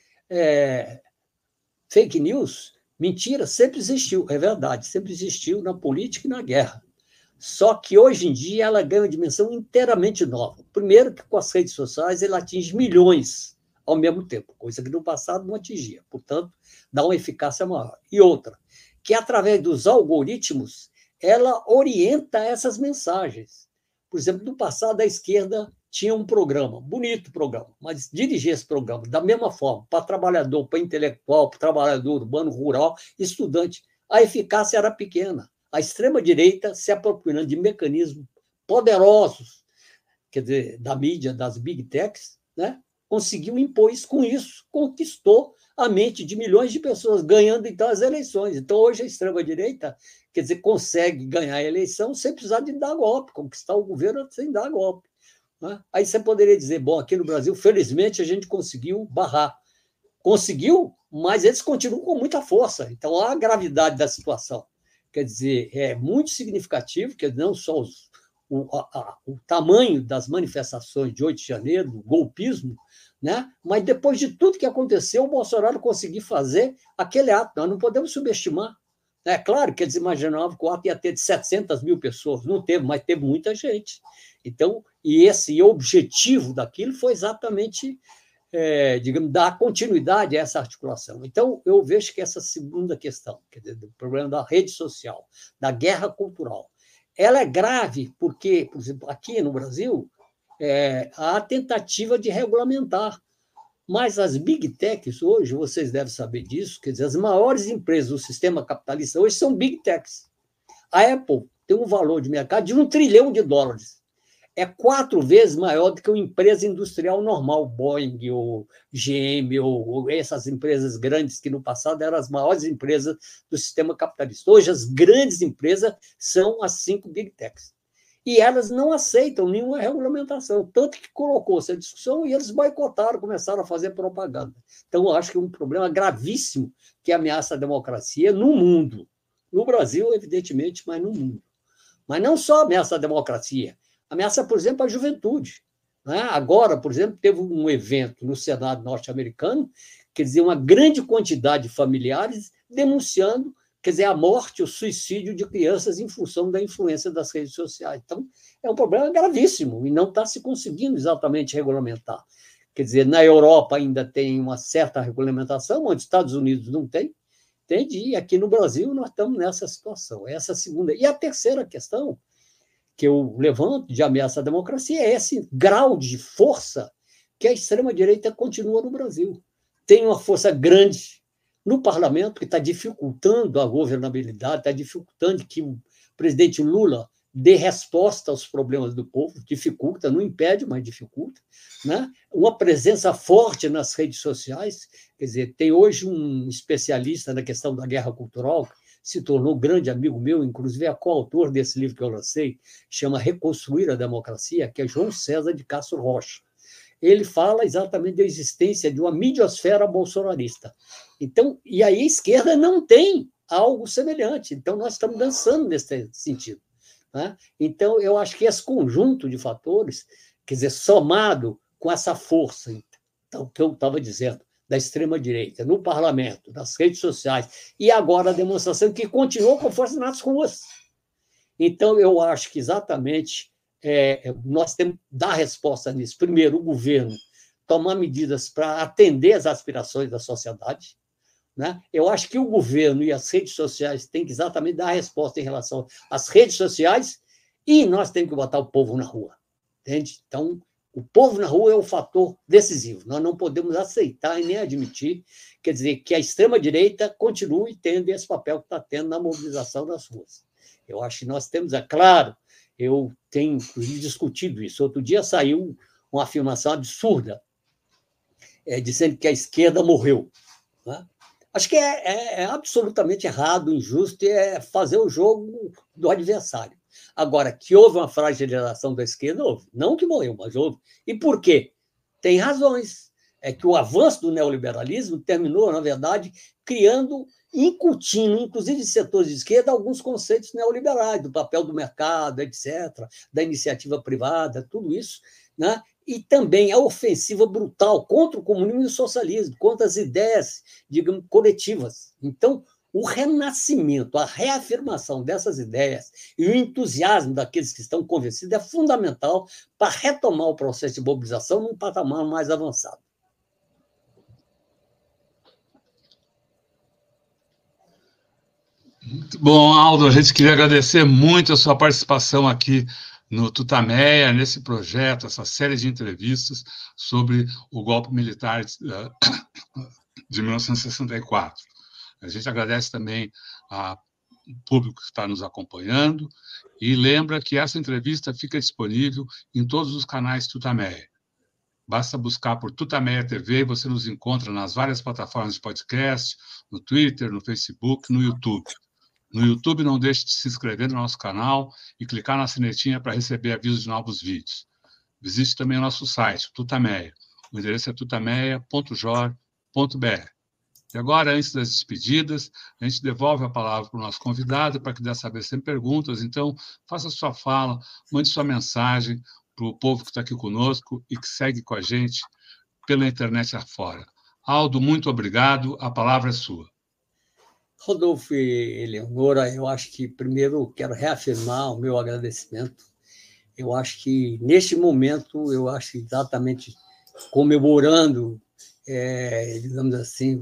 fake news, mentira, sempre existiu, é verdade, sempre existiu na política e na guerra. Só que, hoje em dia, ela ganha uma dimensão inteiramente nova. Primeiro, que com as redes sociais, ela atinge milhões ao mesmo tempo, coisa que no passado não atingia. Portanto, dá uma eficácia maior. E outra, que através dos algoritmos, ela orienta essas mensagens. Por exemplo, no passado, a esquerda tinha um programa, bonito programa, mas dirigia esse programa da mesma forma, para trabalhador, para intelectual, para trabalhador urbano, rural, estudante. A eficácia era pequena. A extrema-direita se apropriando de mecanismos poderosos, da mídia, das big techs, né? Conseguiu impor isso, com isso, conquistou a mente de milhões de pessoas, ganhando, então, as eleições. Então, hoje, a extrema-direita, consegue ganhar a eleição sem precisar de dar golpe, conquistar o governo sem dar golpe. Né? Aí você poderia dizer, aqui no Brasil, felizmente, a gente conseguiu barrar. Conseguiu, mas eles continuam com muita força. Então, olha a gravidade da situação. É muito significativo, não só o tamanho das manifestações de 8 de janeiro, do golpismo, né? Mas depois de tudo que aconteceu, o Bolsonaro conseguiu fazer aquele ato. Nós não podemos subestimar. É claro que eles imaginavam que o ato ia ter de 700 mil pessoas. Não teve, mas teve muita gente. Então, e esse objetivo daquilo foi exatamente, dar continuidade a essa articulação. Então, eu vejo que essa segunda questão, do problema da rede social, da guerra cultural, ela é grave porque, por exemplo, aqui no Brasil, há tentativa de regulamentar. Mas as big techs, hoje, vocês devem saber disso, as maiores empresas do sistema capitalista hoje são big techs. A Apple tem um valor de mercado de $1 trilhão. É 4 vezes maior do que uma empresa industrial normal, Boeing, ou GM, ou essas empresas grandes que no passado eram as maiores empresas do sistema capitalista. Hoje, as grandes empresas são as 5 big techs. E elas não aceitam nenhuma regulamentação, tanto que colocou essa discussão e eles boicotaram, começaram a fazer propaganda. Então, eu acho que é um problema gravíssimo que ameaça a democracia no mundo. No Brasil, evidentemente, mas no mundo. Mas não só ameaça a democracia, ameaça, por exemplo, a juventude. Né? Agora, por exemplo, teve um evento no Senado norte-americano, uma grande quantidade de familiares denunciando a morte, o suicídio de crianças em função da influência das redes sociais. Então, é um problema gravíssimo e não está se conseguindo exatamente regulamentar. Na Europa ainda tem uma certa regulamentação, onde os Estados Unidos não tem, entende? E aqui no Brasil nós estamos nessa situação. Essa segunda. E a terceira questão que eu levanto de ameaça à democracia é esse grau de força que a extrema-direita continua no Brasil. Tem uma força grande no parlamento, que está dificultando a governabilidade, está dificultando que o presidente Lula dê resposta aos problemas do povo, dificulta, não impede, mas dificulta, né? Uma presença forte nas redes sociais, quer dizer, tem hoje um especialista na questão da guerra cultural, que se tornou um grande amigo meu, inclusive é coautor desse livro que eu lancei, chama Reconstruir a Democracia, que é João César de Castro Rocha. Ele fala exatamente da existência de uma midiosfera bolsonarista. Então, e aí a esquerda não tem algo semelhante. Então, nós estamos dançando nesse sentido, né? Então, eu acho que esse conjunto de fatores, quer dizer, somado com essa força, então, que eu estava dizendo, da extrema-direita, no parlamento, nas redes sociais, e agora a demonstração que continuou com força nas ruas. Então, eu acho que exatamente nós temos que dar resposta nisso. Primeiro, o governo tomar medidas para atender as aspirações da sociedade, né? Eu acho que o governo e as redes sociais têm que exatamente dar resposta em relação às redes sociais e nós temos que botar o povo na rua, entende? Então, o povo na rua é o fator decisivo. Nós não podemos aceitar e nem admitir, quer dizer, que a extrema-direita continue tendo esse papel que está tendo na mobilização das ruas. Eu acho que nós temos, é claro, eu tenho, inclusive, discutido isso. Outro dia saiu uma afirmação absurda, dizendo que a esquerda morreu, né? Acho que é absolutamente errado, injusto, e é fazer o jogo do adversário. Agora, que houve uma fragilização da esquerda, houve. Não que morreu, mas houve. E por quê? Tem razões. É que o avanço do neoliberalismo terminou, na verdade, criando, incutindo, inclusive em setores de esquerda, alguns conceitos neoliberais, do papel do mercado, etc., da iniciativa privada, tudo isso, né? E também a ofensiva brutal contra o comunismo e o socialismo, contra as ideias, digamos, coletivas. Então, o renascimento, a reafirmação dessas ideias e o entusiasmo daqueles que estão convencidos é fundamental para retomar o processo de mobilização num patamar mais avançado. Muito bom, Aldo. A gente queria agradecer muito a sua participação aqui no Tutameia, nesse projeto, essa série de entrevistas sobre o golpe militar de 1964. A gente agradece também ao público que está nos acompanhando e lembra que essa entrevista fica disponível em todos os canais Tutameia. Basta buscar por Tutameia TV e você nos encontra nas várias plataformas de podcast, no Twitter, no Facebook, no YouTube. No YouTube, não deixe de se inscrever no nosso canal e clicar na sinetinha para receber avisos de novos vídeos. Visite também o nosso site, Tutameia. O endereço é tutameia.jor.br. E agora, antes das despedidas, a gente devolve a palavra para o nosso convidado, para que dessa vez tem perguntas. Então, faça sua fala, mande sua mensagem para o povo que está aqui conosco e que segue com a gente pela internet afora. Aldo, muito obrigado. A palavra é sua. Rodolfo e Eleonora, eu acho que, primeiro, quero reafirmar o meu agradecimento. Eu acho que, neste momento, eu acho exatamente comemorando, digamos assim,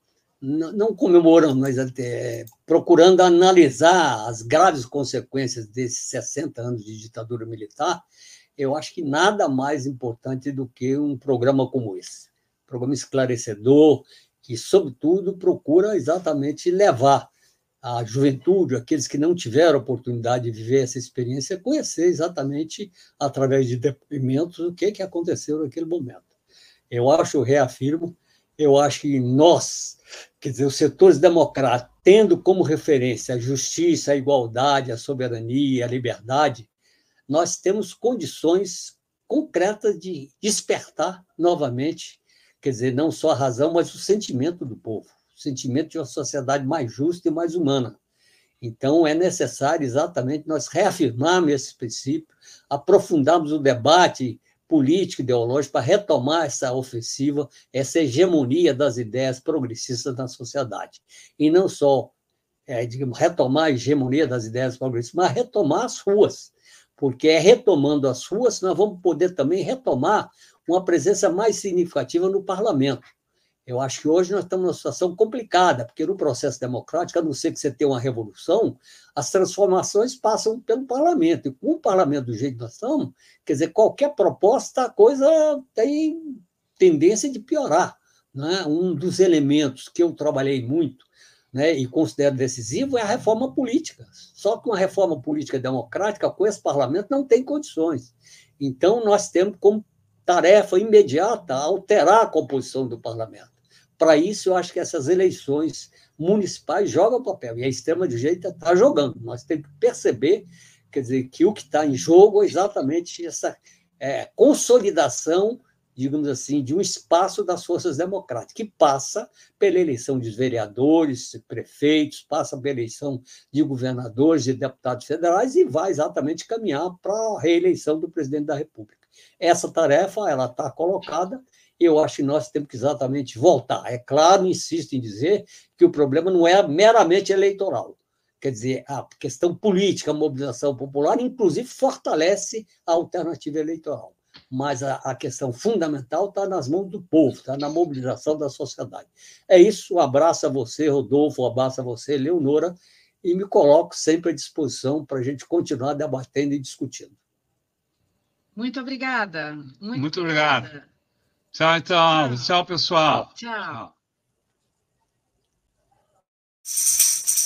não comemorando, mas até procurando analisar as graves consequências desses 60 anos de ditadura militar, eu acho que nada mais importante do que um programa como esse. Um programa esclarecedor, que, sobretudo, procura exatamente levar a juventude, aqueles que não tiveram a oportunidade de viver essa experiência, conhecer exatamente, através de depoimentos, o que aconteceu naquele momento. Eu reafirmo, eu acho que nós, quer dizer, os setores democráticos, tendo como referência a justiça, a igualdade, a soberania, a liberdade, nós temos condições concretas de despertar novamente, quer dizer, não só a razão, mas o sentimento do povo, o sentimento de uma sociedade mais justa e mais humana. Então, é necessário exatamente nós reafirmarmos esse princípio, aprofundarmos o debate político, ideológico, para retomar essa ofensiva, essa hegemonia das ideias progressistas na sociedade. E não só, digamos, retomar a hegemonia das ideias progressistas, mas retomar as ruas, porque é retomando as ruas que nós vamos poder também retomar uma presença mais significativa no parlamento. Eu acho que hoje nós estamos numa situação complicada, porque no processo democrático, a não ser que você tenha uma revolução, as transformações passam pelo parlamento. E com o parlamento do jeito que nós estamos, quer dizer, qualquer proposta, a coisa tem tendência de piorar, né? Um dos elementos que eu trabalhei muito né, e considero decisivo, é a reforma política. Só que uma reforma política democrática com esse parlamento não tem condições. Então, nós temos como tarefa imediata alterar a composição do parlamento. Para isso, eu acho que essas eleições municipais jogam papel, e a extrema-direita está jogando. Nós temos que perceber, quer dizer, que o que está em jogo é exatamente essa consolidação, digamos assim, de um espaço das forças democráticas, que passa pela eleição de vereadores, prefeitos, passa pela eleição de governadores e deputados federais e vai exatamente caminhar para a reeleição do presidente da República. Essa tarefa ela está colocada, e eu acho que nós temos que exatamente voltar. É claro, insisto em dizer que o problema não é meramente eleitoral. Quer dizer, a questão política, a mobilização popular, inclusive, fortalece a alternativa eleitoral. Mas a questão fundamental está nas mãos do povo, está na mobilização da sociedade. É isso, um abraço a você, Rodolfo, um abraço a você, Leonora, e me coloco sempre à disposição para a gente continuar debatendo e discutindo. Muito obrigada. Muito obrigado. Tchau, então. Tchau, pessoal. Tchau. Tchau.